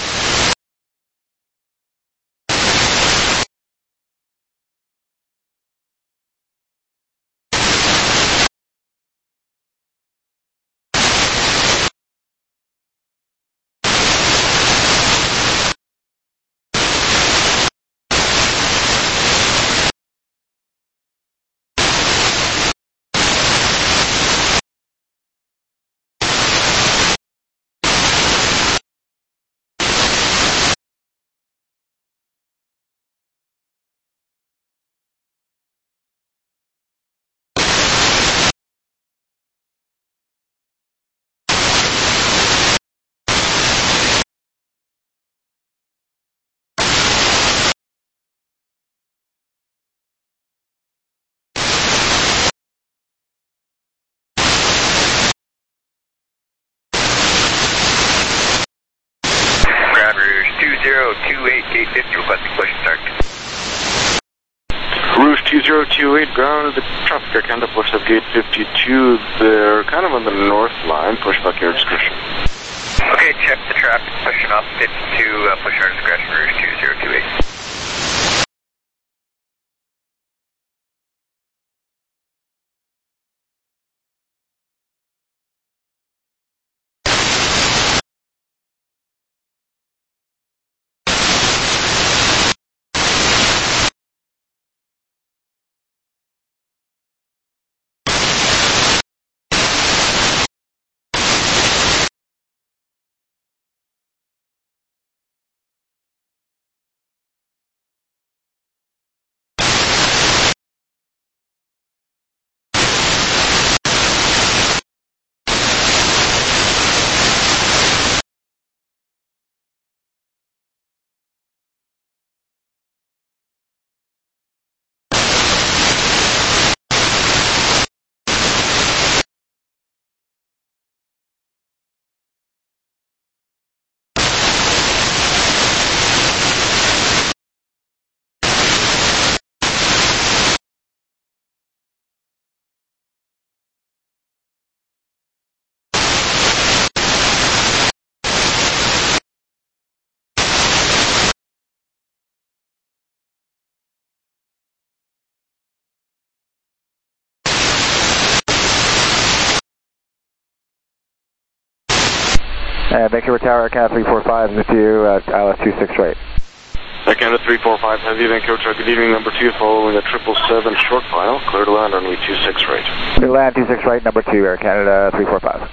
zero two eight, gate fifty, requesting push and start. Rouge two zero two eight, ground, the traffic Air Canada push up gate fifty-two. They're kind of on the north line, push back your discretion. Okay, check the traffic, pushing off fifty-two, uh, push our discretion, Rouge two zero two eight. And Vancouver Tower, Canada three four five with you at I L S two six right. Canada three four five, Heavy, Vancouver Tower, good evening, number two, following a triple seven short file, clear to land runway two six right. Clear to land two six right, number two, Air Canada three four five.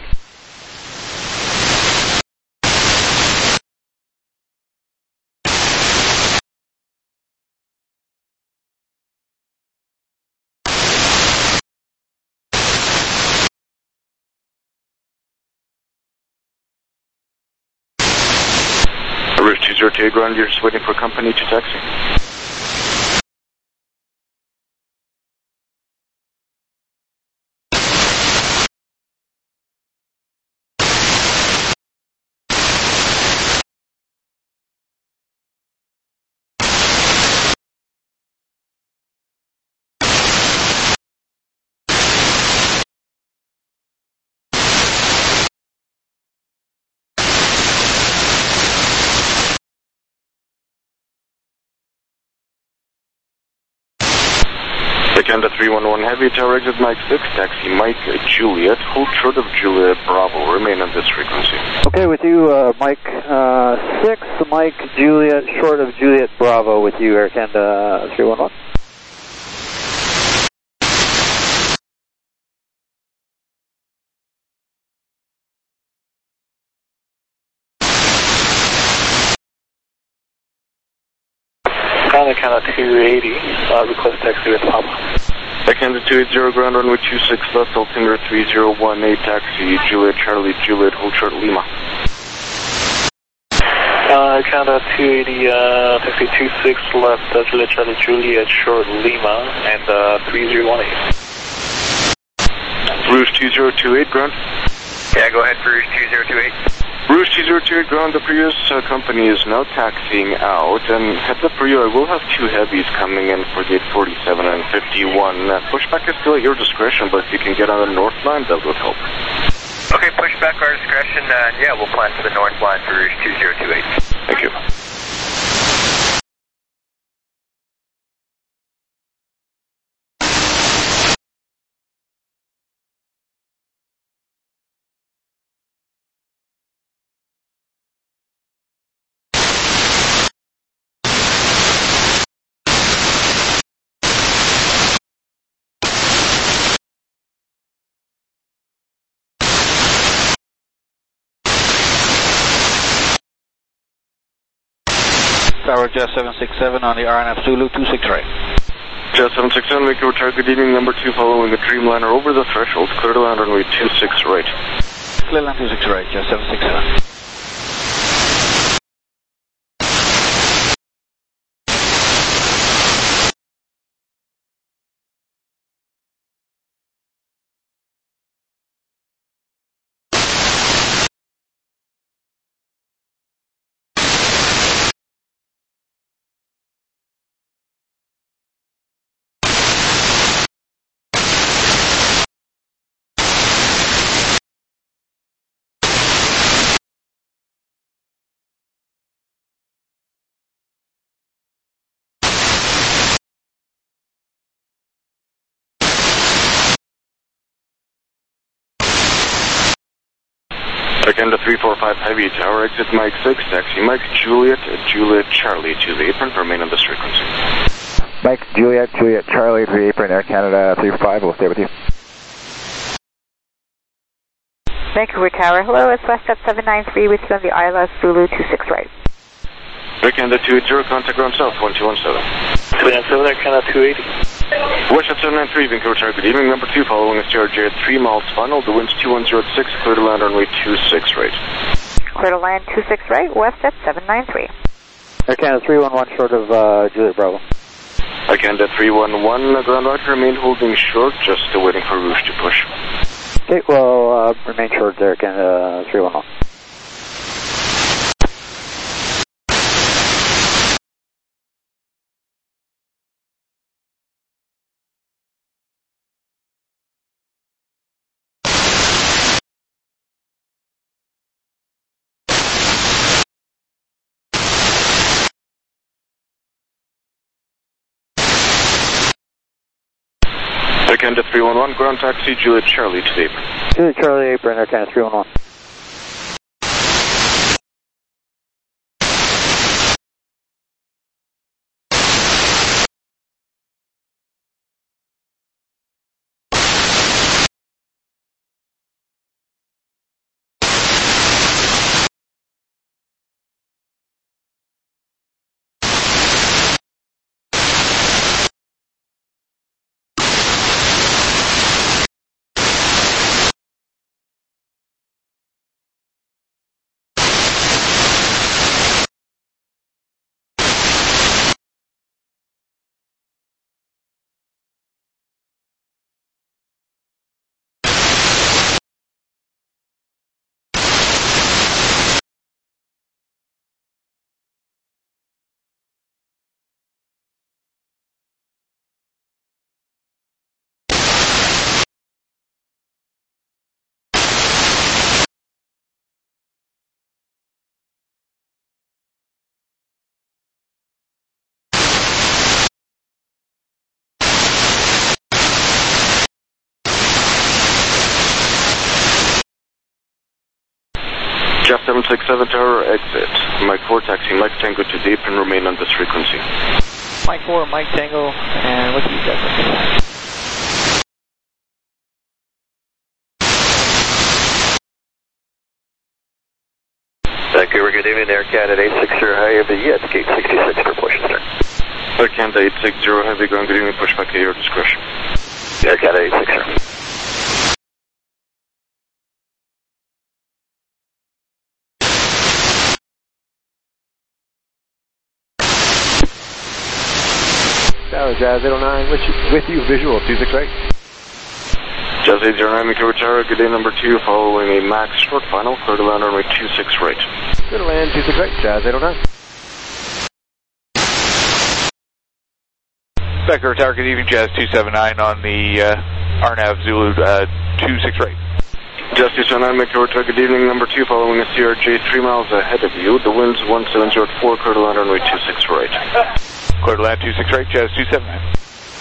Rouge two zero two eight, ground, you're just waiting for company to taxi. Canada three one one, Heavy, Tower exit Mike six, taxi Mike Juliet, hold short of Juliet Bravo, remain on this frequency. Okay, with you, uh, Mike uh, six, Mike Juliet, short of Juliet Bravo with you, Air Canada three one one. Canada, Canada two eighty, uh, request taxi with Papa. Canada two eighty, ground runway two six left, altimeter three zero one eight, taxi Juliet Charlie Juliet, hold short Lima. Uh, Canada two eighty, uh, taxi two six left, uh, Juliet Charlie Juliet, short Lima, and uh, three zero one eight. Rouge two zero two eight, ground. Yeah, go ahead for Rouge two zero two eight. Rouge two zero two eight, ground, the Prius uh, company is now taxiing out, and heads up for you, I will have two heavies coming in for the eight forty-seven and fifty-one. Uh, pushback is still at your discretion, but if you can get on the north line, that would help. Okay, pushback our discretion, uh, yeah, we'll plan for the north line for Rouge two zero two eight. Thank you. Tower Jet seven six seven on the R N F Zulu two six right. Jet seven six seven, Vancouver Tower, good evening, number two, following a Dreamliner over the threshold, clear to land runway two six right. Clear land two six right, Jet seven six seven. Canada three four five, Heavy, Tower exit Mike six, taxi Mike Juliet Juliet Charlie to the apron, remain on this frequency. Mike Juliet Juliet Charlie to the apron, Air Canada three four five, we'll stay with you. Vancouver Tower, hello, it's West up seven nine three with you on the I L S Zulu two six right. Air Canada two eighty, contact ground south one two one seven. two nine seven, Air Canada two eighty. West seven nine three, Vancouver Tower, good evening, number two, following a C R J at three miles final, the wind's two one zero six, clear to land runway two six right. Clear to land two six right, West at seven nine three. Air Canada three one one, short of uh, Juliet Bravo. Air Canada three one one, ground right, remain holding short, just uh, waiting for Rouge to push. Okay, well, uh, remain short there, Canada three one one. Air Canada three one one, ground taxi Juliet Charlie to the apron. Juliet Charlie apron, Air Canada three one one. Jeff seven six seven Tower, exit. Mike four, taxi Mike Tango to the apron, remain on this frequency. Mike four, Mike Tango, and with you guys. Vancouver, good evening, Air Canada eight six zero Heavy at gate sixty-six for push, sir. Air Canada eight six zero Heavy, ground, good evening, push back at your discretion. Air Canada eight six zero. Tower Jazz eight oh nine, with you, with you visual two six right. Jazz eight zero nine, Vancouver Tower, good day number two, following a max short final, clear to land runway two six right. Clear to land two six right, Jazz eight oh nine. Vancouver Tower, good evening, Jazz two seven nine on the uh, R N A V Zulu uh, two six right. Jazz two seven nine, Vancouver Tower, good evening, number two, following a C R J three miles ahead of you, the wind's one seven zero four, clear to land runway two six right. Clear to land two six right, Jazz two seven nine.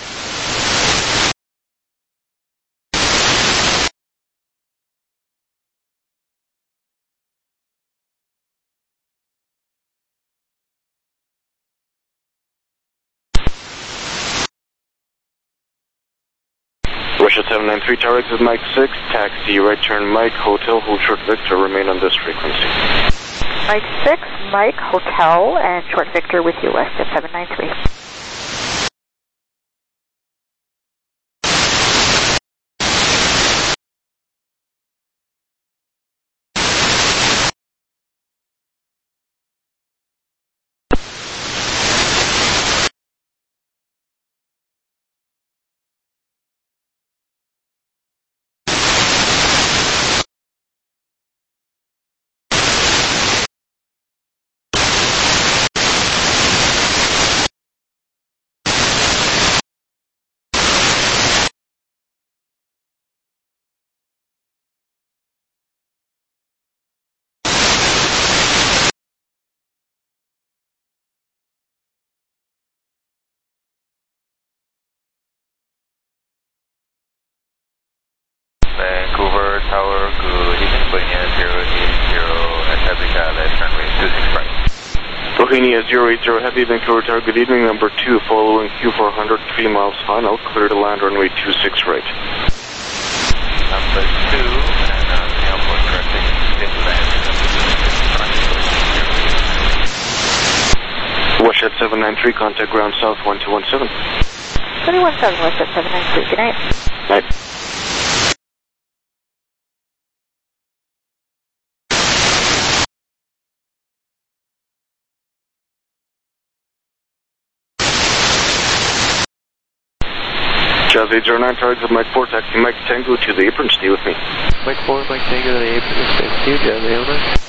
Russia seven nine three, Tower, exit Mike six, taxi right turn Mike, Hotel, hold short Victor, remain on this frequency. Mike six, Mike, Hotel, and short Victor with you west at seven nine three. Vancouver Tower, good evening, Bohemia zero eight zero at Heavy left runway two six right. Bohemia zero eight zero Heavy, Vancouver Tower, good evening, number two, following Q four hundred, three miles final, clear to land runway two six right. Number two, and uh, the airport correcting, inland, Washat seven nine three, contact ground south one two one seven. two one seven, Washat seven nine three, good night. Night. Jazz eight zero nine, targets of Mike four, taxi Mike Tango to the apron, stay with me. Mike four, Mike Tango to the apron, stay with you, Jazz eight oh nine.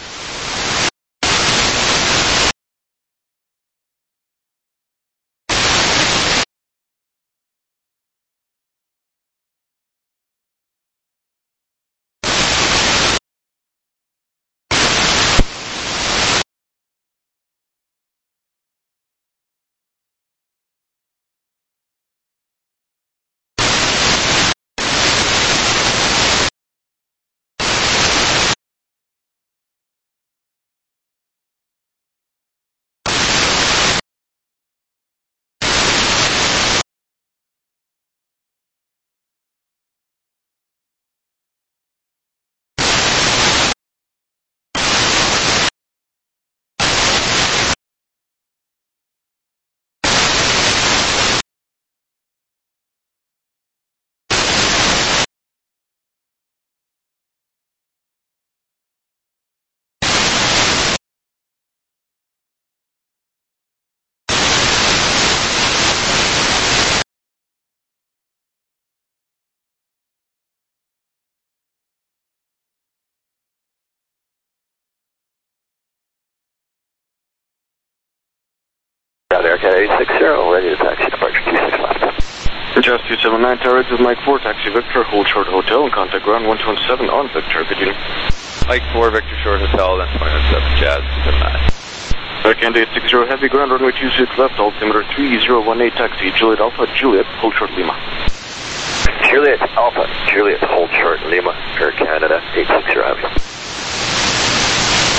Air Canada eight six zero, ready to taxi departure two six left. Jazz two seven nine, Tower, exit Mike four, taxi Victor, hold short Hotel, and contact ground one two one seven on Victor, good evening. Mike four, Victor Short Hotel, then point one seven, Jazz two seven nine. Air Canada eight six zero, heavy ground, runway two six left, altimeter three zero one eight, taxi Juliet Alpha, Juliet, hold short Lima. Juliet Alpha, Juliet, hold short Lima, Air Canada eight six zero heavy.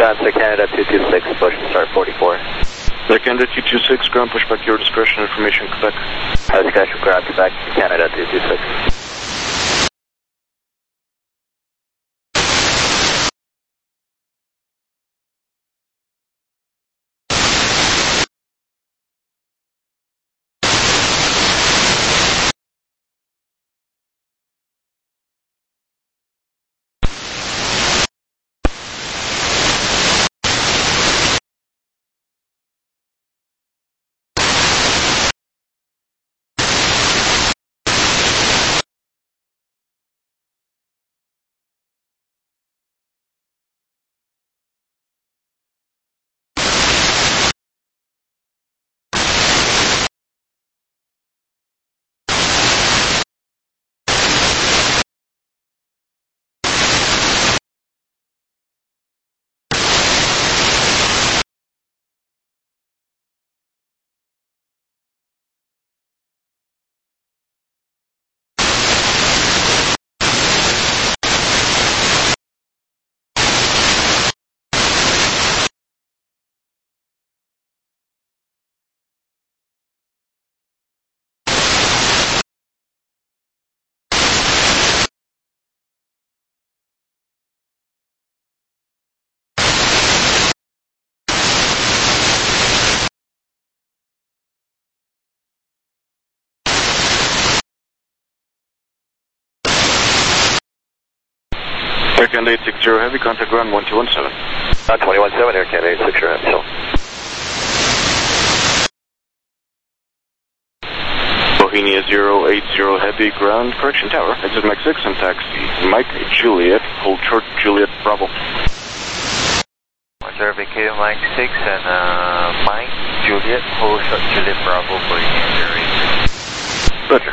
Ground to Canada two two six, push and start forty-four. Air Canada two two six, ground pushback, your discretion, information, Quebec. Uh, discretion, ground Quebec, Canada two two six. Air Canada eight six zero, heavy contact ground one two one seven. Uh, two one seven, Air Canada eight six zero, so. Bohemia zero eight zero, heavy ground, correction tower, exit Mike six and taxi. Mike Juliet, hold short Juliet Bravo. Roger, V K Mike six and uh, Mike Juliet, hold short Juliet Bravo, Bohemia zero eight zero. Roger.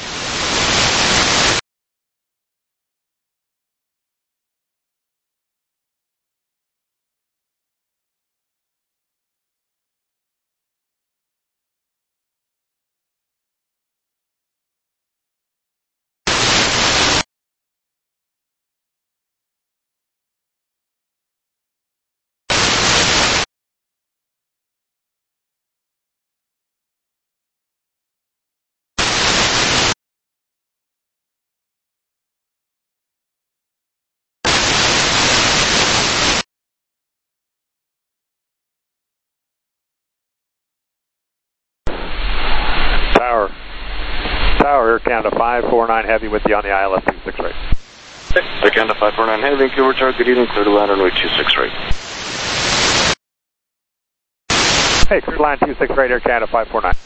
Tower. Tower, Air Canada five four nine Heavy with you on the I L S two six right. Air Canada five four nine Heavy, Vancouver Tower, good evening, clear to land runway two six right. Hey, clear to land two six right, Air Canada five four nine.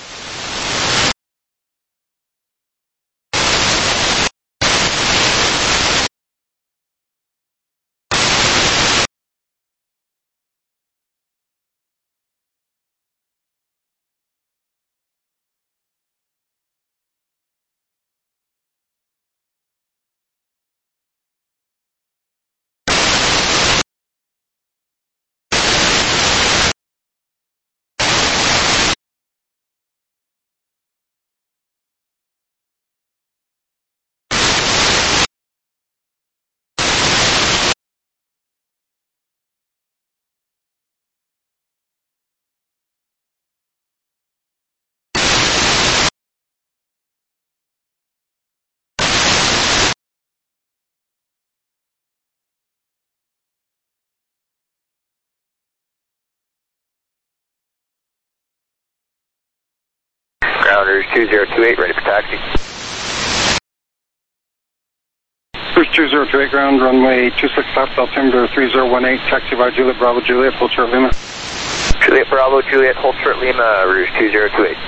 Grounders two zero two eight, ready for taxi. Cruise two zero two eight ground, runway two six left, altimeter three zero one eight, taxi by Juliet Bravo Juliet, hold short Lima. Juliet Bravo Juliet, hold short Lima, Rouge two zero two eight.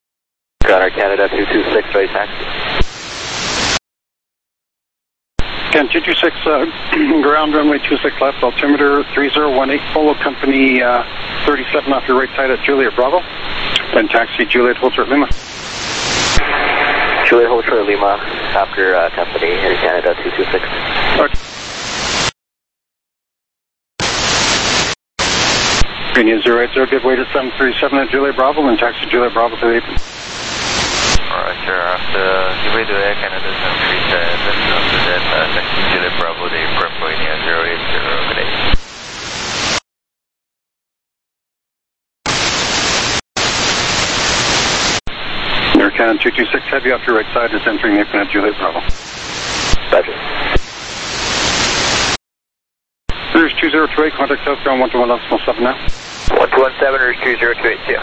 Got our Canada two two six, right taxi. Ken two two six, uh, ground runway two six left, altimeter three zero one eight, follow company uh, thirty-seven off your right side at Juliet Bravo, then taxi Juliet Hotel Lima. Juliet Hotel Lima, after uh, company Air Canada two two six. Okay. Green zero eight zero, good way to seven three seven at Juliet Bravo, then taxi Juliet Bravo to the apron. Roger, after give to Air Canada seven three seven, after that uh, taxi Juliet Bravo to apron, Boeing zero eight zero, good day. Air Canada two two six, heavy off your right side is entering the apron at Juliet Bravo. Roger. Rouge two zero two eight, contact southbound one two one decimal seven now. one two one seven, Rouge two zero two eight, see ya.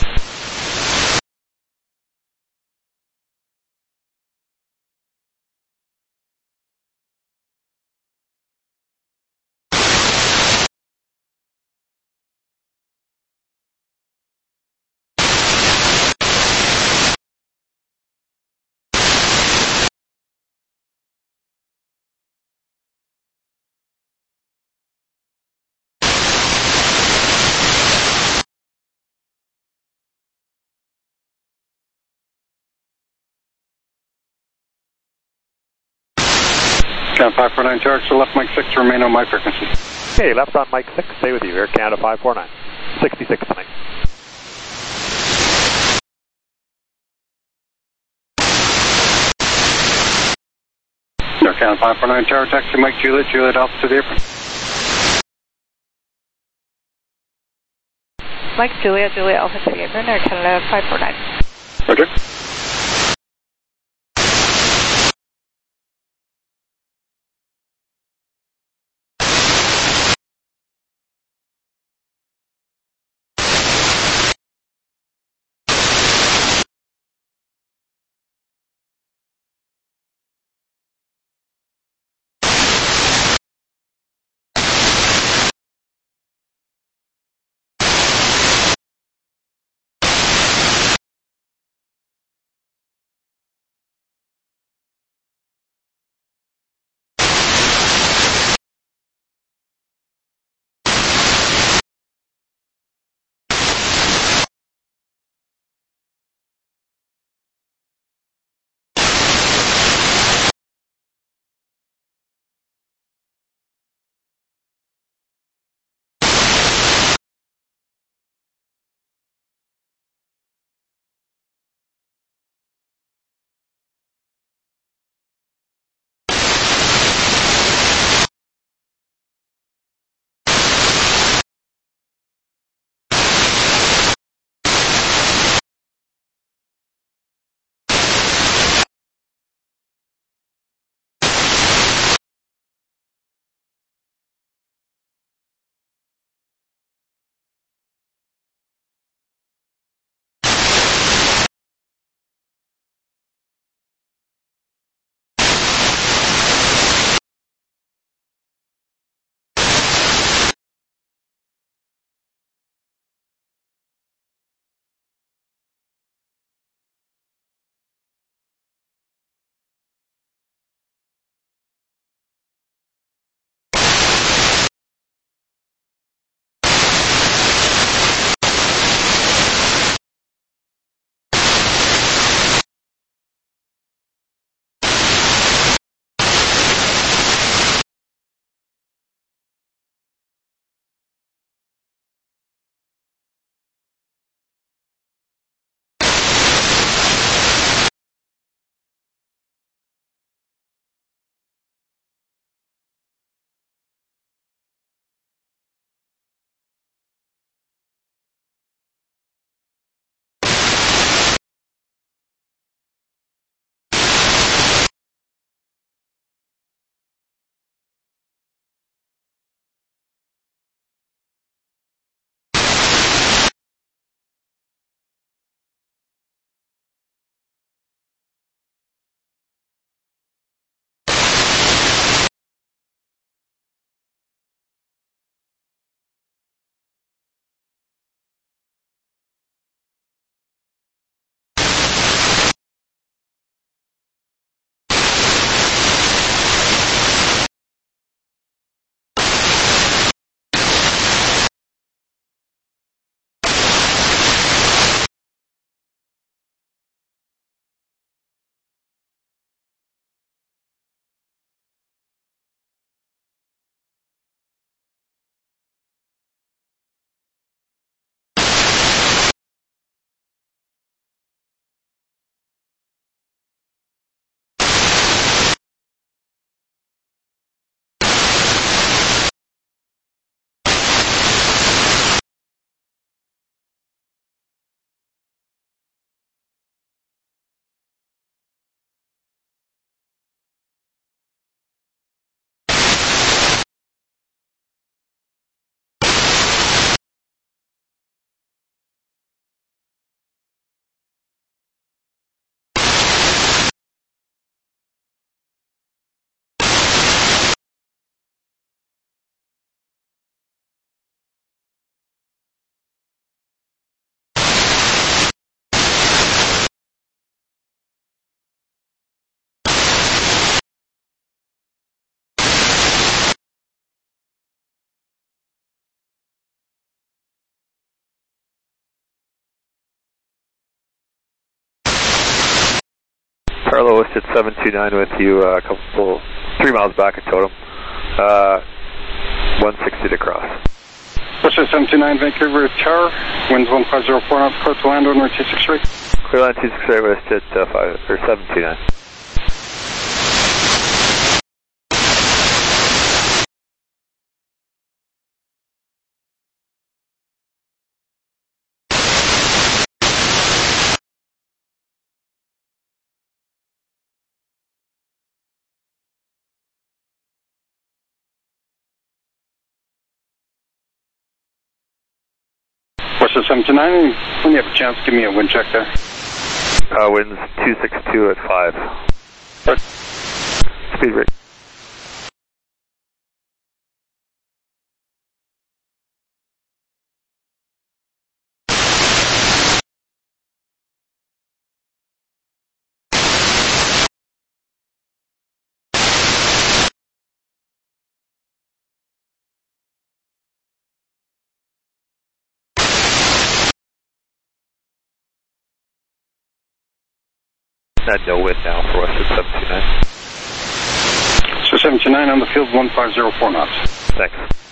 Canada five four nine, Tarek, so left Mike six to remain on my frequency. Okay, left on Mike six, stay with you, Air Canada five four nine, sixty-six tonight. Air Canada five four nine, Tower, taxi Mike Juliet, Juliet Alpha to the apron. Mike Juliet, Juliet Alpha to the apron, Air Canada five four nine. Roger. Carlo at seven two nine with you, uh, a couple, three miles back at Totem. Uh, one sixty to cross. Westjet seven two nine, Vancouver Tower, winds one five zero four knots, clear to land, runway two six three. Clear land two six three, Westjet uh, five, or seven two nine. Westjet seven two nine, when you have a chance, give me a wind check there. Uh, winds two six two at five. Right. Speed rate. Not no wind now for us at seven two nine. So seven two nine on the field, one five zero four knots. Thanks.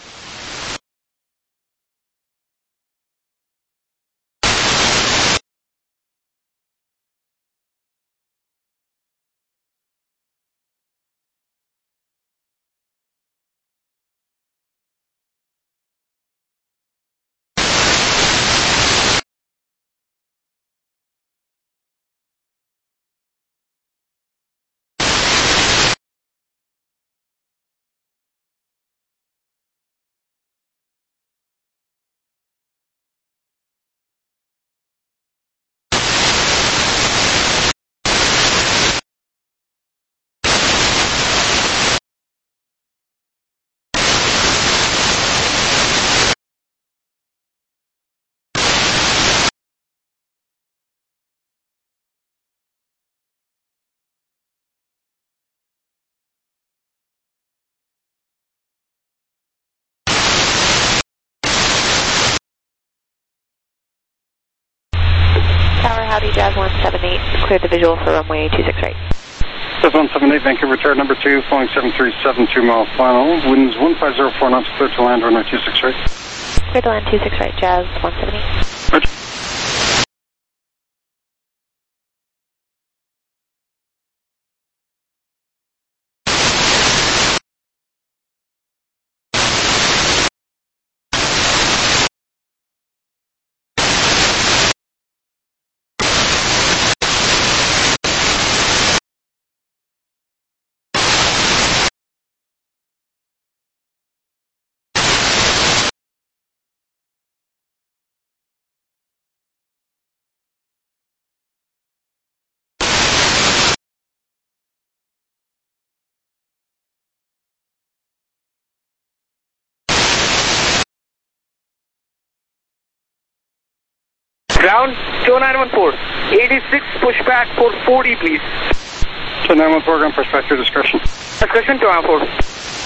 Tower, howdy, Jazz one seven eight, clear the visual for runway two six right. Jazz one seven eight, Vancouver Tower number two, flying seven three seven, two mile final, winds one five zero four knots, clear to land, runway two six right. Clear to land two six right, Jazz one seven eight. Roger. Ground two nine one four, eighty-six pushback for forty, please. two nine one four, ground pushback, your discretion. Discretion two nine one four.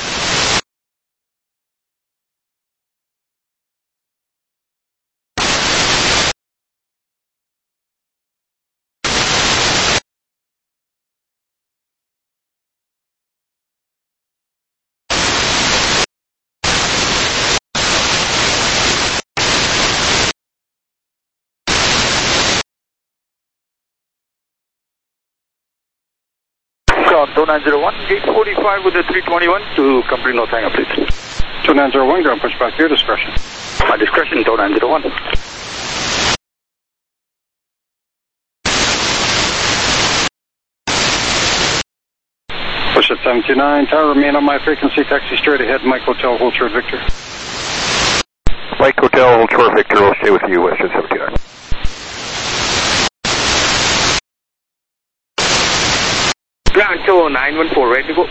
two nine zero one, eight forty-five with a three twenty-one to complete North Hangar, please. two nine zero one, ground pushback, your discretion. My discretion, two nine zero one. Push at seven two nine, tower remain on my frequency, taxi straight ahead, Mike Hotel, hold short Victor. Mike Hotel, hold short Victor, will stay with you, Westjet seven two nine. Ground two nine one four, ready to go.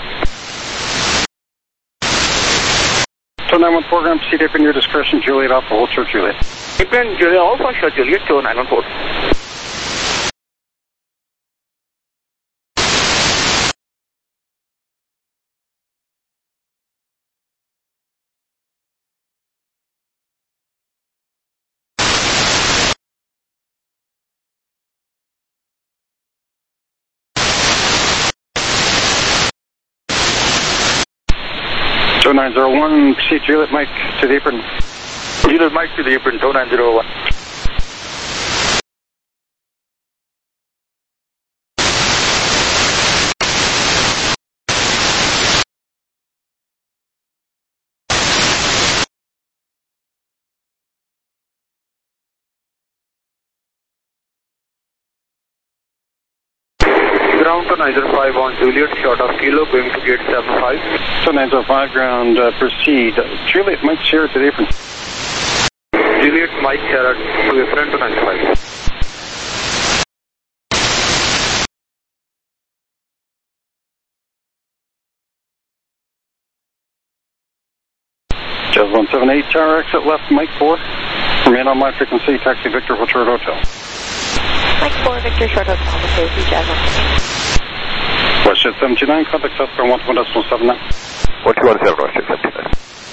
two nine one four, ground proceed up in your discretion, Juliet Alpha, hold short Juliet. April Juliet Alpha, short Juliet, two nine one four. two nine zero one, proceed Juliet Mike to the apron. Juliet Mike to the apron, two nine zero one. Ground to nine zero five on Juliet, short of Kilo, going to gate seven five. So nine zero five, ground, uh, proceed. Juliet Mike Sierra to the apron. Juliet Mike Sierra to the apron to nine zero five. Jazz one seven eight, tower exit left, Mike four. Remain on my frequency, taxi Victor Hotel Hotel. Mike four, Victor Short Hotel, Mississippi, Jazz one seven eight. Westjet seven two nine, contact Southbound one two one decimal seven nine. one two one seven, Westjet seven two nine.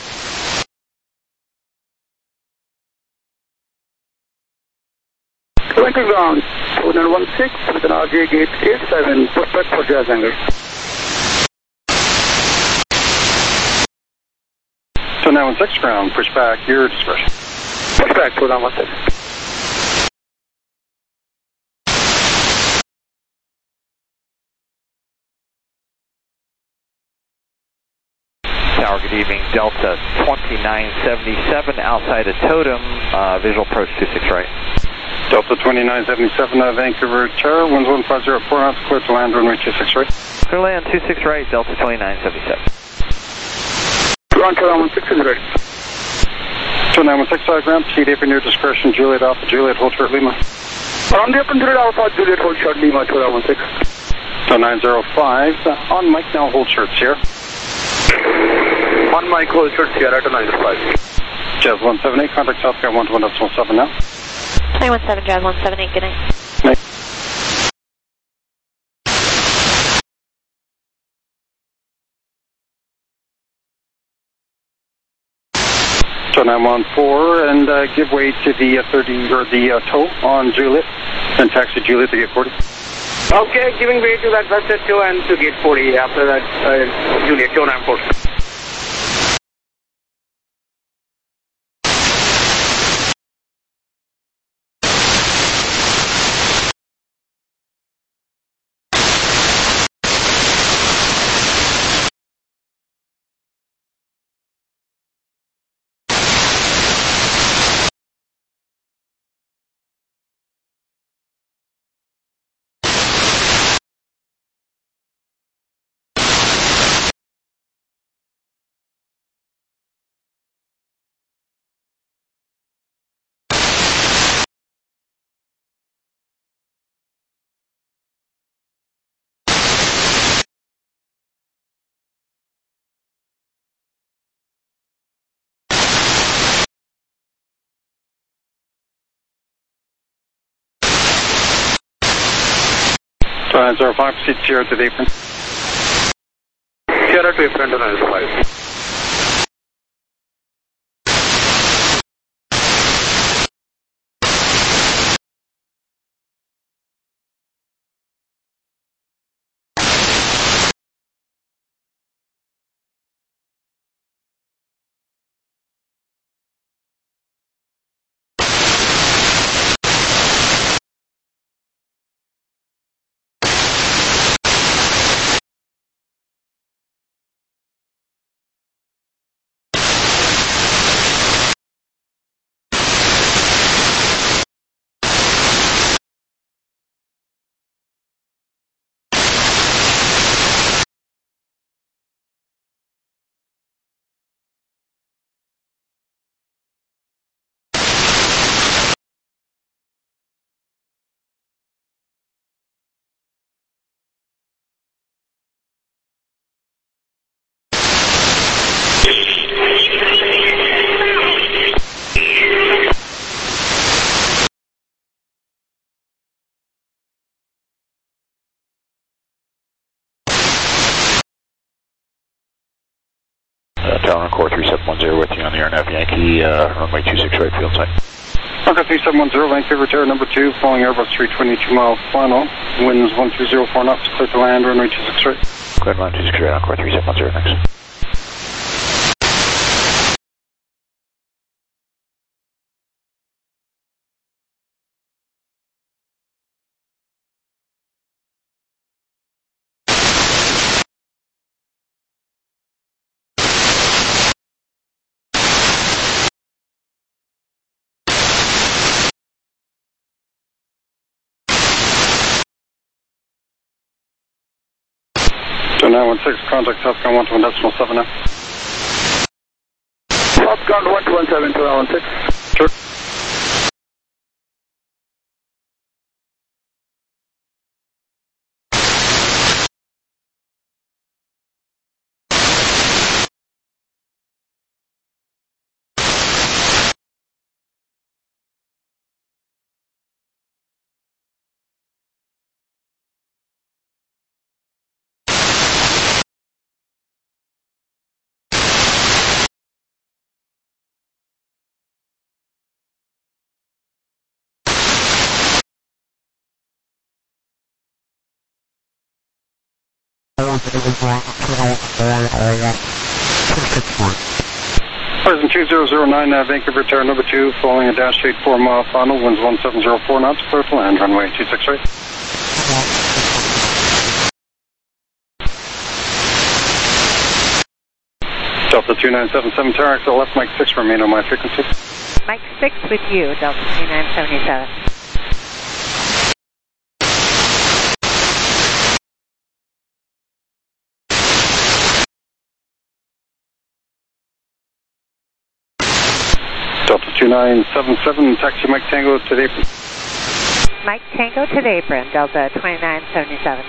Going to ground, two nine one six with an R J gate eight seven, prospect for Jazz Angle. two nine one six, ground, push back, your discretion. Push back, two nine one six. Tower, good evening. Delta twenty-nine seventy-seven outside of Totem, uh, visual approach two six right. Delta twenty-nine seventy-seven, uh, Vancouver Tower, winds one five zero four knots, clear to land, runway two six right. Clear land two six right, Delta twenty-nine seventy-seven. Ground two nine one six is ready. two nine one six, uh, ground, proceed apron your discretion, Juliet Alpha, Juliet, hold short Lima. On the apron, Juliet Alpha, Juliet, hold short Lima, two nine one six. So nine zero five, uh, on Mike now, hold short Sierra. On Mike, hold short Sierra to nine zero five. Jazz one seven eight, contact Southbound one two one decimal seven now. nine one seven, Jazz one seven eight, good night. Night. So nine one four, and uh, give way to the uh, thirty, or the uh, tow on Juliet, and taxi Juliet to gate forty. Okay, giving way to that Westjet two and to gate forty after that, uh, Juliet two nine four. nine zero five, proceed Sierra to the apron. Sierra to apron to nine zero five. Tower Core three seven one zero with you on the R N F Yankee, uh, runway two six right, field side. Marker three seven one zero, Vancouver Tower number two, following Airbus three twenty-two mile final, winds one three zero four knots, clear to land, runway two six right. Clear land two six right, Encore three seven one zero, next. nine one six, contact South Ground one two one decimal seven now. South Ground one two one seven to nine one six. Sure. Present two zero zero nine, uh, Vancouver Tower number two, following a dash eight four mile final, winds one seven zero four knots, clear to land, runway two six right. Delta two nine seven seven, Tower X L left, Mike six, remain on my frequency. Mike six with you, Delta two nine seven seven. Delta two nine seven seven, taxi Mike Tango to the apron. Mike Tango to the apron, Delta two nine seven seven.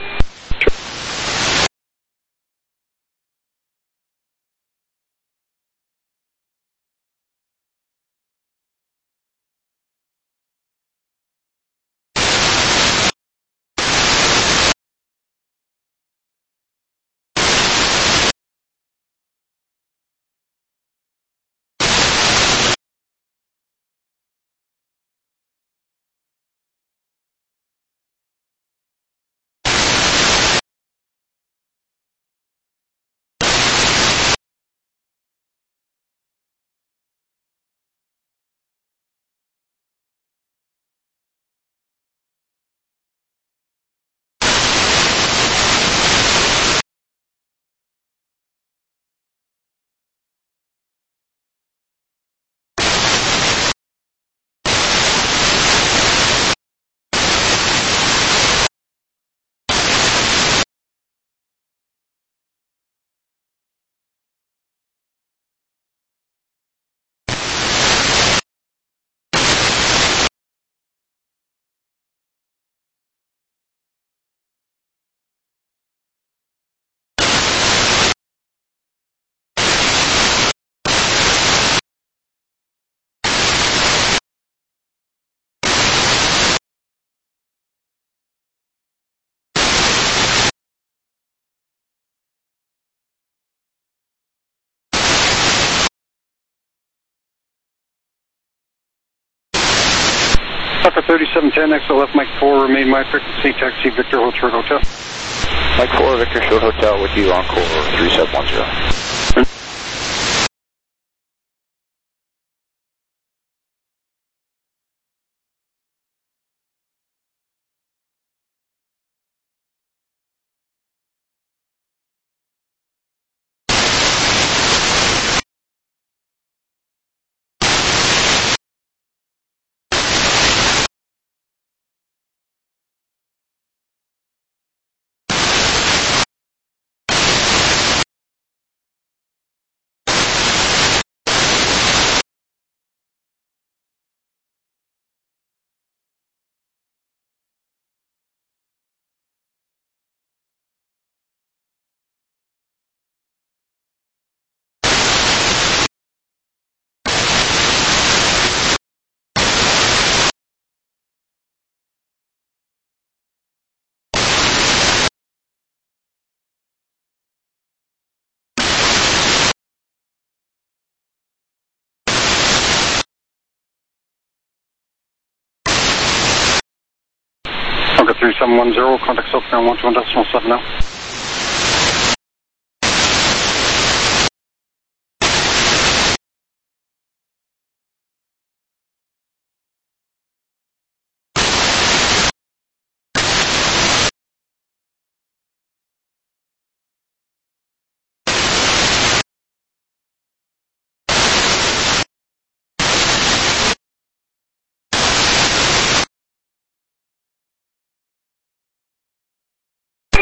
Tucker thirty-seven ten, X L left, Mike four, remain my frequency, taxi Victor Hotel Hotel. Mike four, Victor Short Hotel with you, Encore three seven one zero. Tucker three seven one zero, contact South Ground one two one decimal seven now.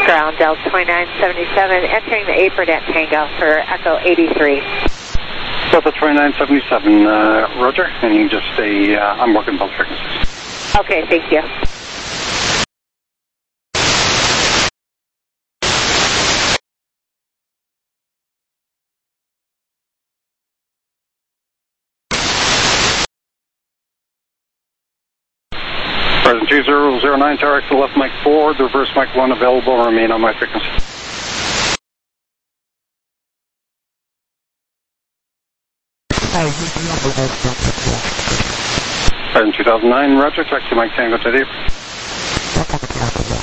Ground Delta twenty-nine seventy-seven, entering the apron at Tango for Echo eighty-three. Delta twenty-nine seventy-seven, uh, Roger, and you can just stay, uh, I'm working both frequencies. Okay, thank you. Present two zero zero nine, Tower X, the left mic four, the reverse mic one available, remain on my frequency. Present two thousand nine, Roger, taxi mic Tango to the apron.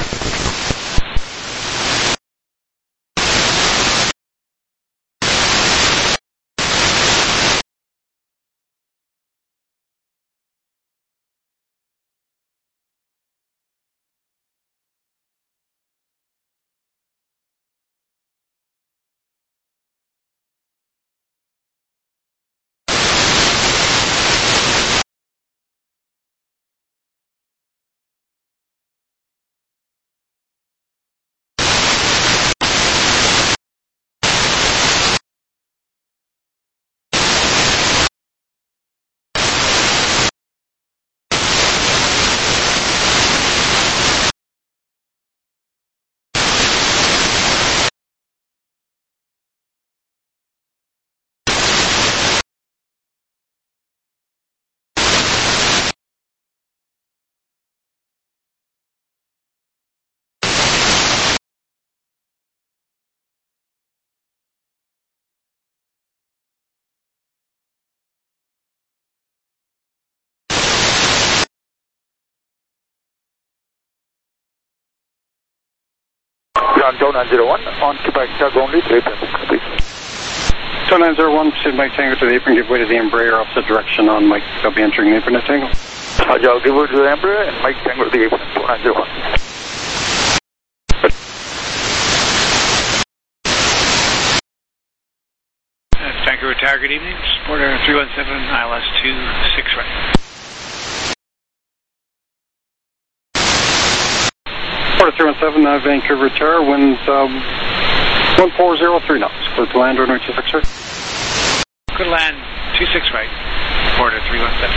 Ground Doe nine zero one, on Quebec Tug only, to apron, please. Doe nine zero one, proceed Mike Tango to the apron, give way to the Embraer, opposite direction on Mike, they'll be entering the apron at Tango. Roger, I'll give way to the Embraer and Mike Tango to the apron, Doe nine zero one. Tango Tower, good evening, Porter three one seven, I L S two six right. Porter three one seven, uh, Vancouver Tower, winds um, one four zero three knots, clear to land, runway two six right. Good land, two six right, Porter three one seven.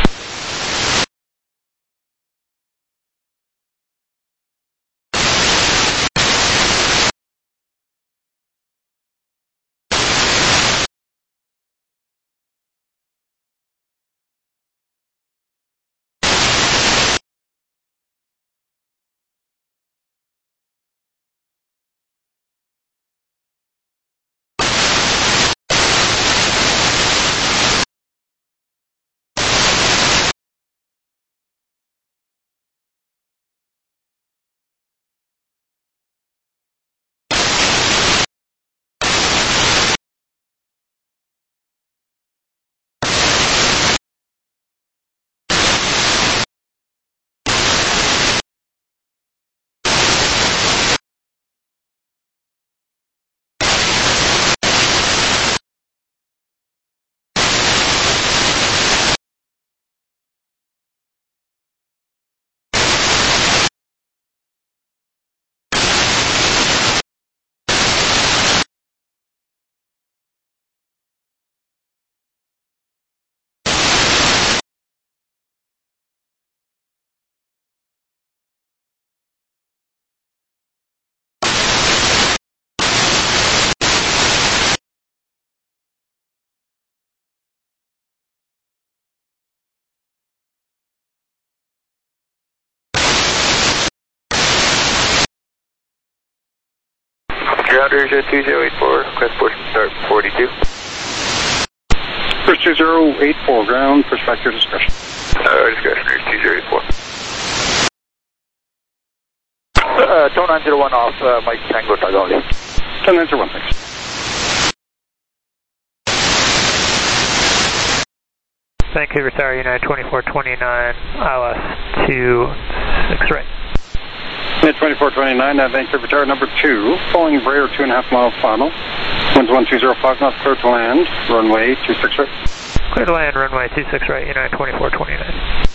Ground Asia two zero eight four, request portion start forty-two. First two zero eight four, ground, push back your discretion. Uh, discretion is two zero eight four. Uh, Doe nine zero one off, uh, Mike Tango Tug only. Doe nine zero one, thanks. Vancouver Tower, United twenty-four twenty-nine, I L S two six right. United twenty-four twenty-nine, uh, Vancouver Tower number two, following Embraer two and a half mile final. Winds one two zero five knots, clear to land, runway two six right. Clear to land, runway two six right, United twenty-four twenty-nine.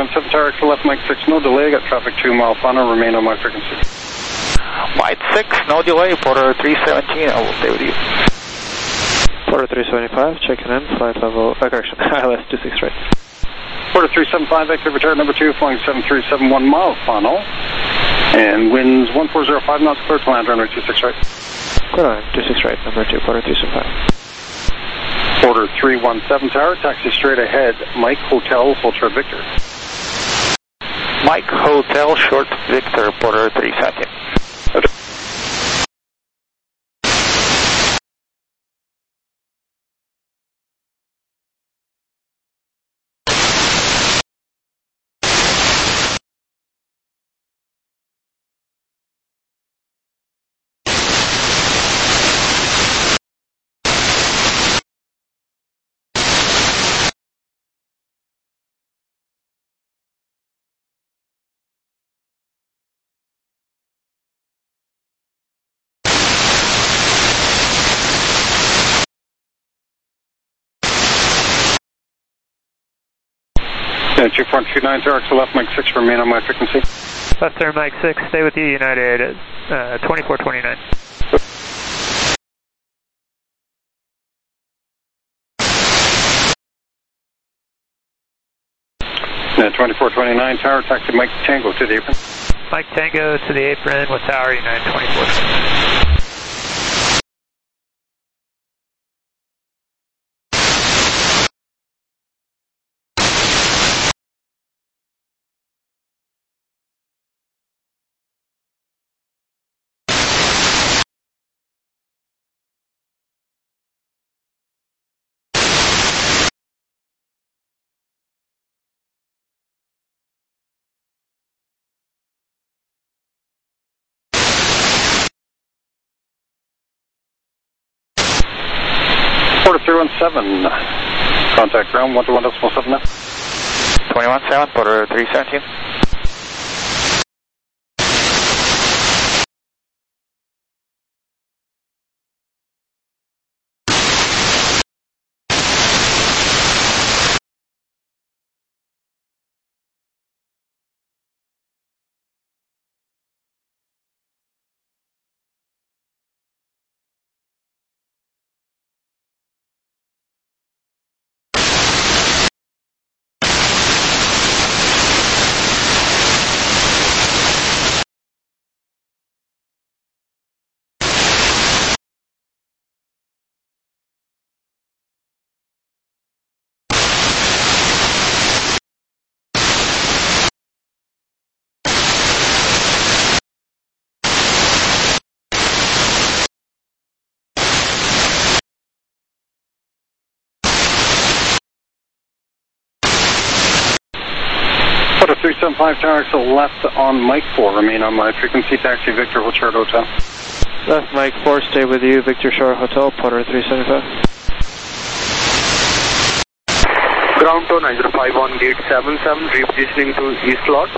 one seven tower, extra left, Mike six, no delay, got traffic two mile funnel, remain on my frequency. Mike six, no delay, Porter three seventeen, I will stay with you. Porter three seventy-five, checking in, flight level, uh, correction, I L S two six right. Porter three seventy-five, active return number two, flying seven three seven one mile funnel, and winds one four zero five knots, clear to land, runway two six right. Clear line, two six right, number two, Porter three seventy-five. Porter three one seven tower, taxi straight ahead, Mike Hotel, Ultra Victor. Mike Hotel, short Victor, Porter three seventeen. Okay. Uh, two four two nine, tower, left, Mike six, remain on my frequency. Left turn, Mike six, stay with you, United, uh, twenty-four twenty-nine. Uh, twenty-four twenty-nine, tower, taxi Mike Tango to the apron. Mike Tango to the apron with tower, United twenty-four twenty-nine. Porter three one seven, contact ground one two one decimal seven now. twenty-one seven, Porter three seventeen. Porter three seventy-five, tower, so left on Mike four, remain on my frequency, taxi Victor Hotel Hotel. Left Mike four, stay with you, Victor Shore Hotel, Porter three seventy-five. Ground to nine zero five one, gate seven seven, repositioning to east lot.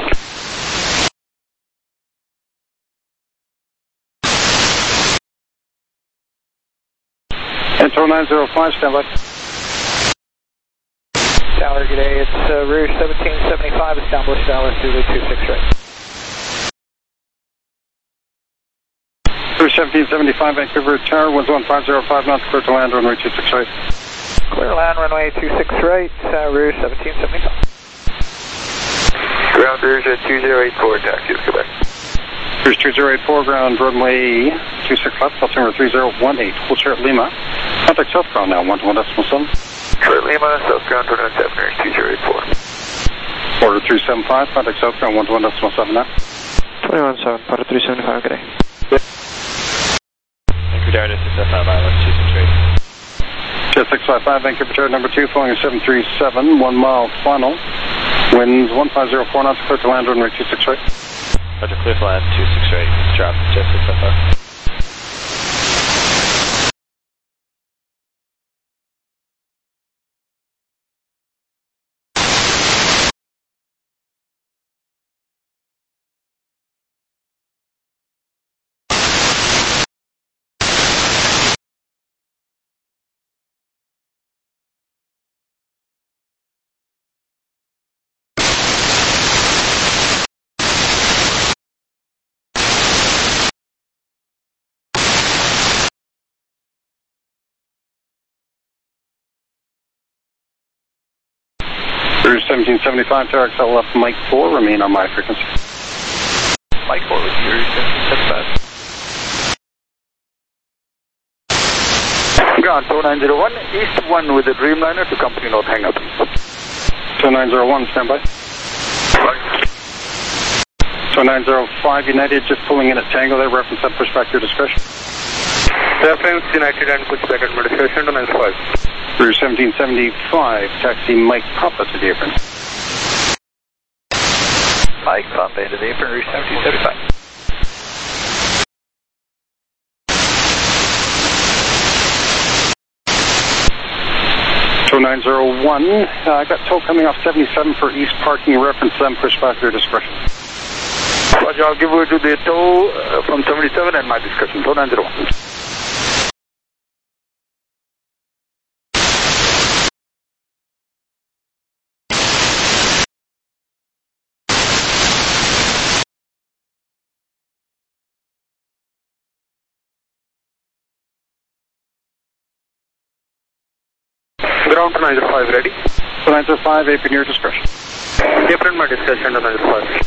Intro nine zero five, stand by. Tower, good day. It's uh, Rouge seventeen seventy-five, established Dallas Zulu two six right. Rouge seventeen seventy-five, Vancouver Tower, one one five zero five knots, clear to land, runway two six right. Clear land, runway two six right, uh, Rouge seventeen seventy-five. Ground Rouge at two zero eight four, taxi to Quebec. Rouge two zero eight four, ground runway two six left, altimeter three zero one eight, full chart Lima. Contact south ground now, one two one decimal seven. Short Lima, south ground two nine seven, two zero eight four. Porter three seventy-five, contact south ground one two one decimal seven now. twenty-one seven, Porter three seventy-five, good day. Vancouver Tower, six five five, I L S two six right. Jet six five five, Vancouver Tower number two, flying seven three seven, one mile final. Winds one five zero four knots, clear to land, runway two six right. Roger, clear for land, two six right, drop, Jet six five five. Rouge seventeen seventy-five, Tower X L left, Mike four, remain on my frequency. Mike four with you, Rouge seventeen seventy-five. Ground two nine zero one, East one with the Dreamliner to company north hangar, please. two nine zero one, stand by. two nine zero five, United, just pulling in at Tango there, reference and push back your discretion. Reference United and push back at my discretion to nine five. Rouge seventeen seventy-five, taxi Mike Papa to the apron. Mike Papa into the apron, Rouge seventeen seventy-five. two nine zero one, uh, I got tow coming off seventy-seven for east parking, reference them, push back your discretion. Roger, I'll give way to the tow uh, from seventy-seven and my discretion, two nine zero one. Ground two nine zero five, ready? two nine zero five, apron your discretion. Apron my discretion, two nine zero five.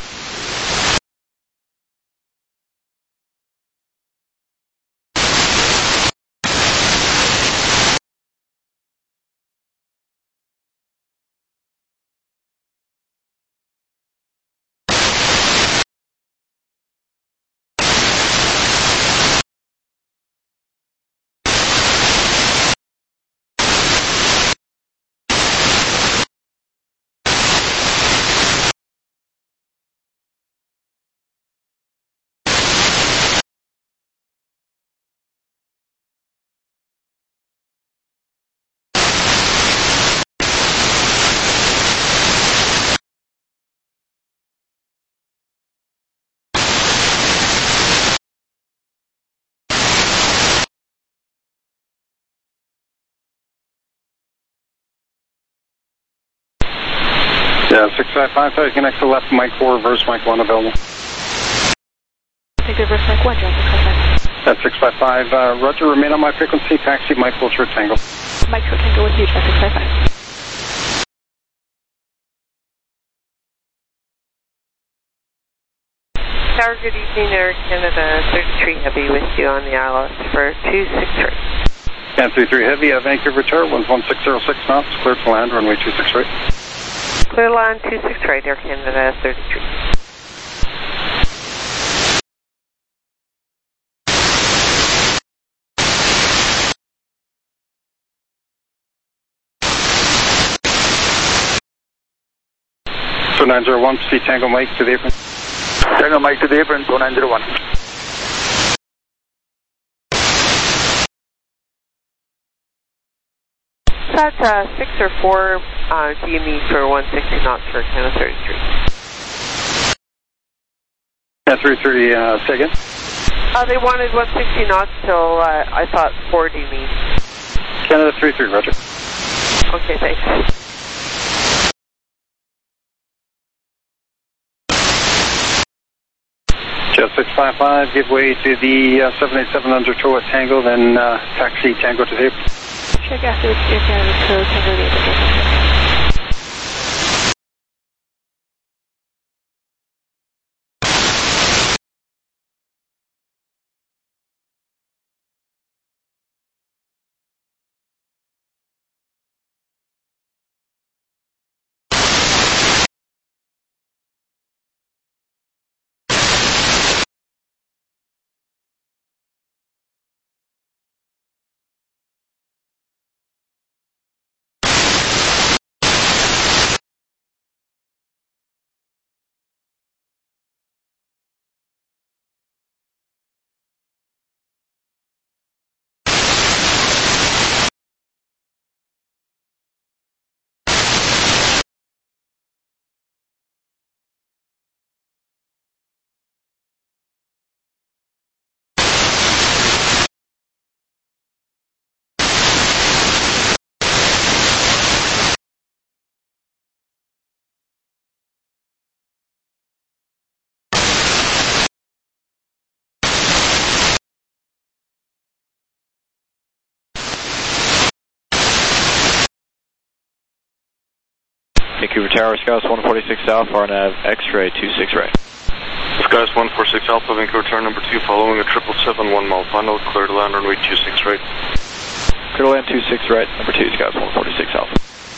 Yeah, six five five, sorry, connect to left, Mike four, reverse, Mike one available. Take reverse, Mike one, John, six five five. That's six five five, uh, Roger, remain on my frequency, taxi, Mike will short tango. Mike short tango with you, John, six five five. Tower, good evening, Air Canada, thirty-three Heavy with you on the I L S for two six three. And three three Heavy, uh, Vancouver Tower, one one six zero six knots, clear to land, runway two six right. Clear line two six right, Air Canada thirty-three. two nine zero one, see Tango Mike to the apron. Tango Mike to the apron, two nine zero one. That's uh, six or four uh, D M E for one sixty knots for Canada thirty-three. Yeah, three three, uh, say again? Uh, they wanted one sixty knots till uh, I thought four D M E. Canada three three, Roger. Okay, thanks. Just six five five, give way to the uh, seven eight seven under tow at Tango, then uh, taxi Tango to the apron. Check after it's Air Canada to Tango to the apron. Vancouver Tower, Scouts one forty-six Alpha, R N A V X-ray two six right. Skies one four six Alpha, Vancouver Tower number two, following a triple seven one mile final, clear to land runway two six right. Clear to land two six right, number two, Skies one forty-six Alpha.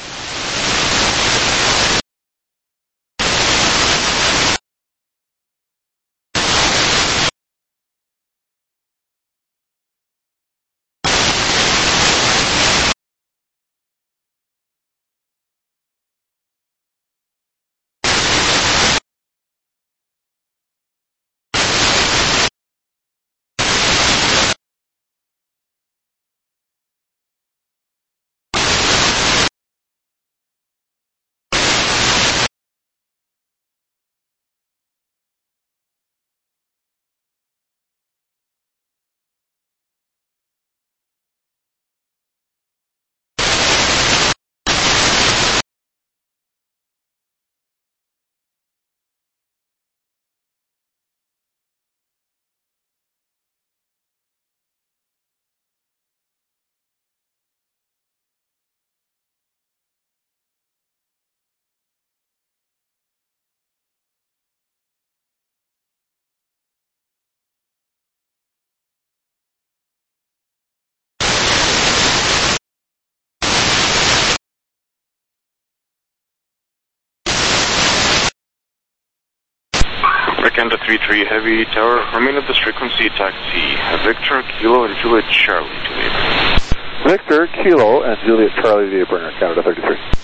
Canada three three Heavy Tower, remain at this frequency, taxi Victor, Kilo, and Juliet Charlie to the Victor, Kilo, and Juliet Charlie to the burner, Canada thirty-three.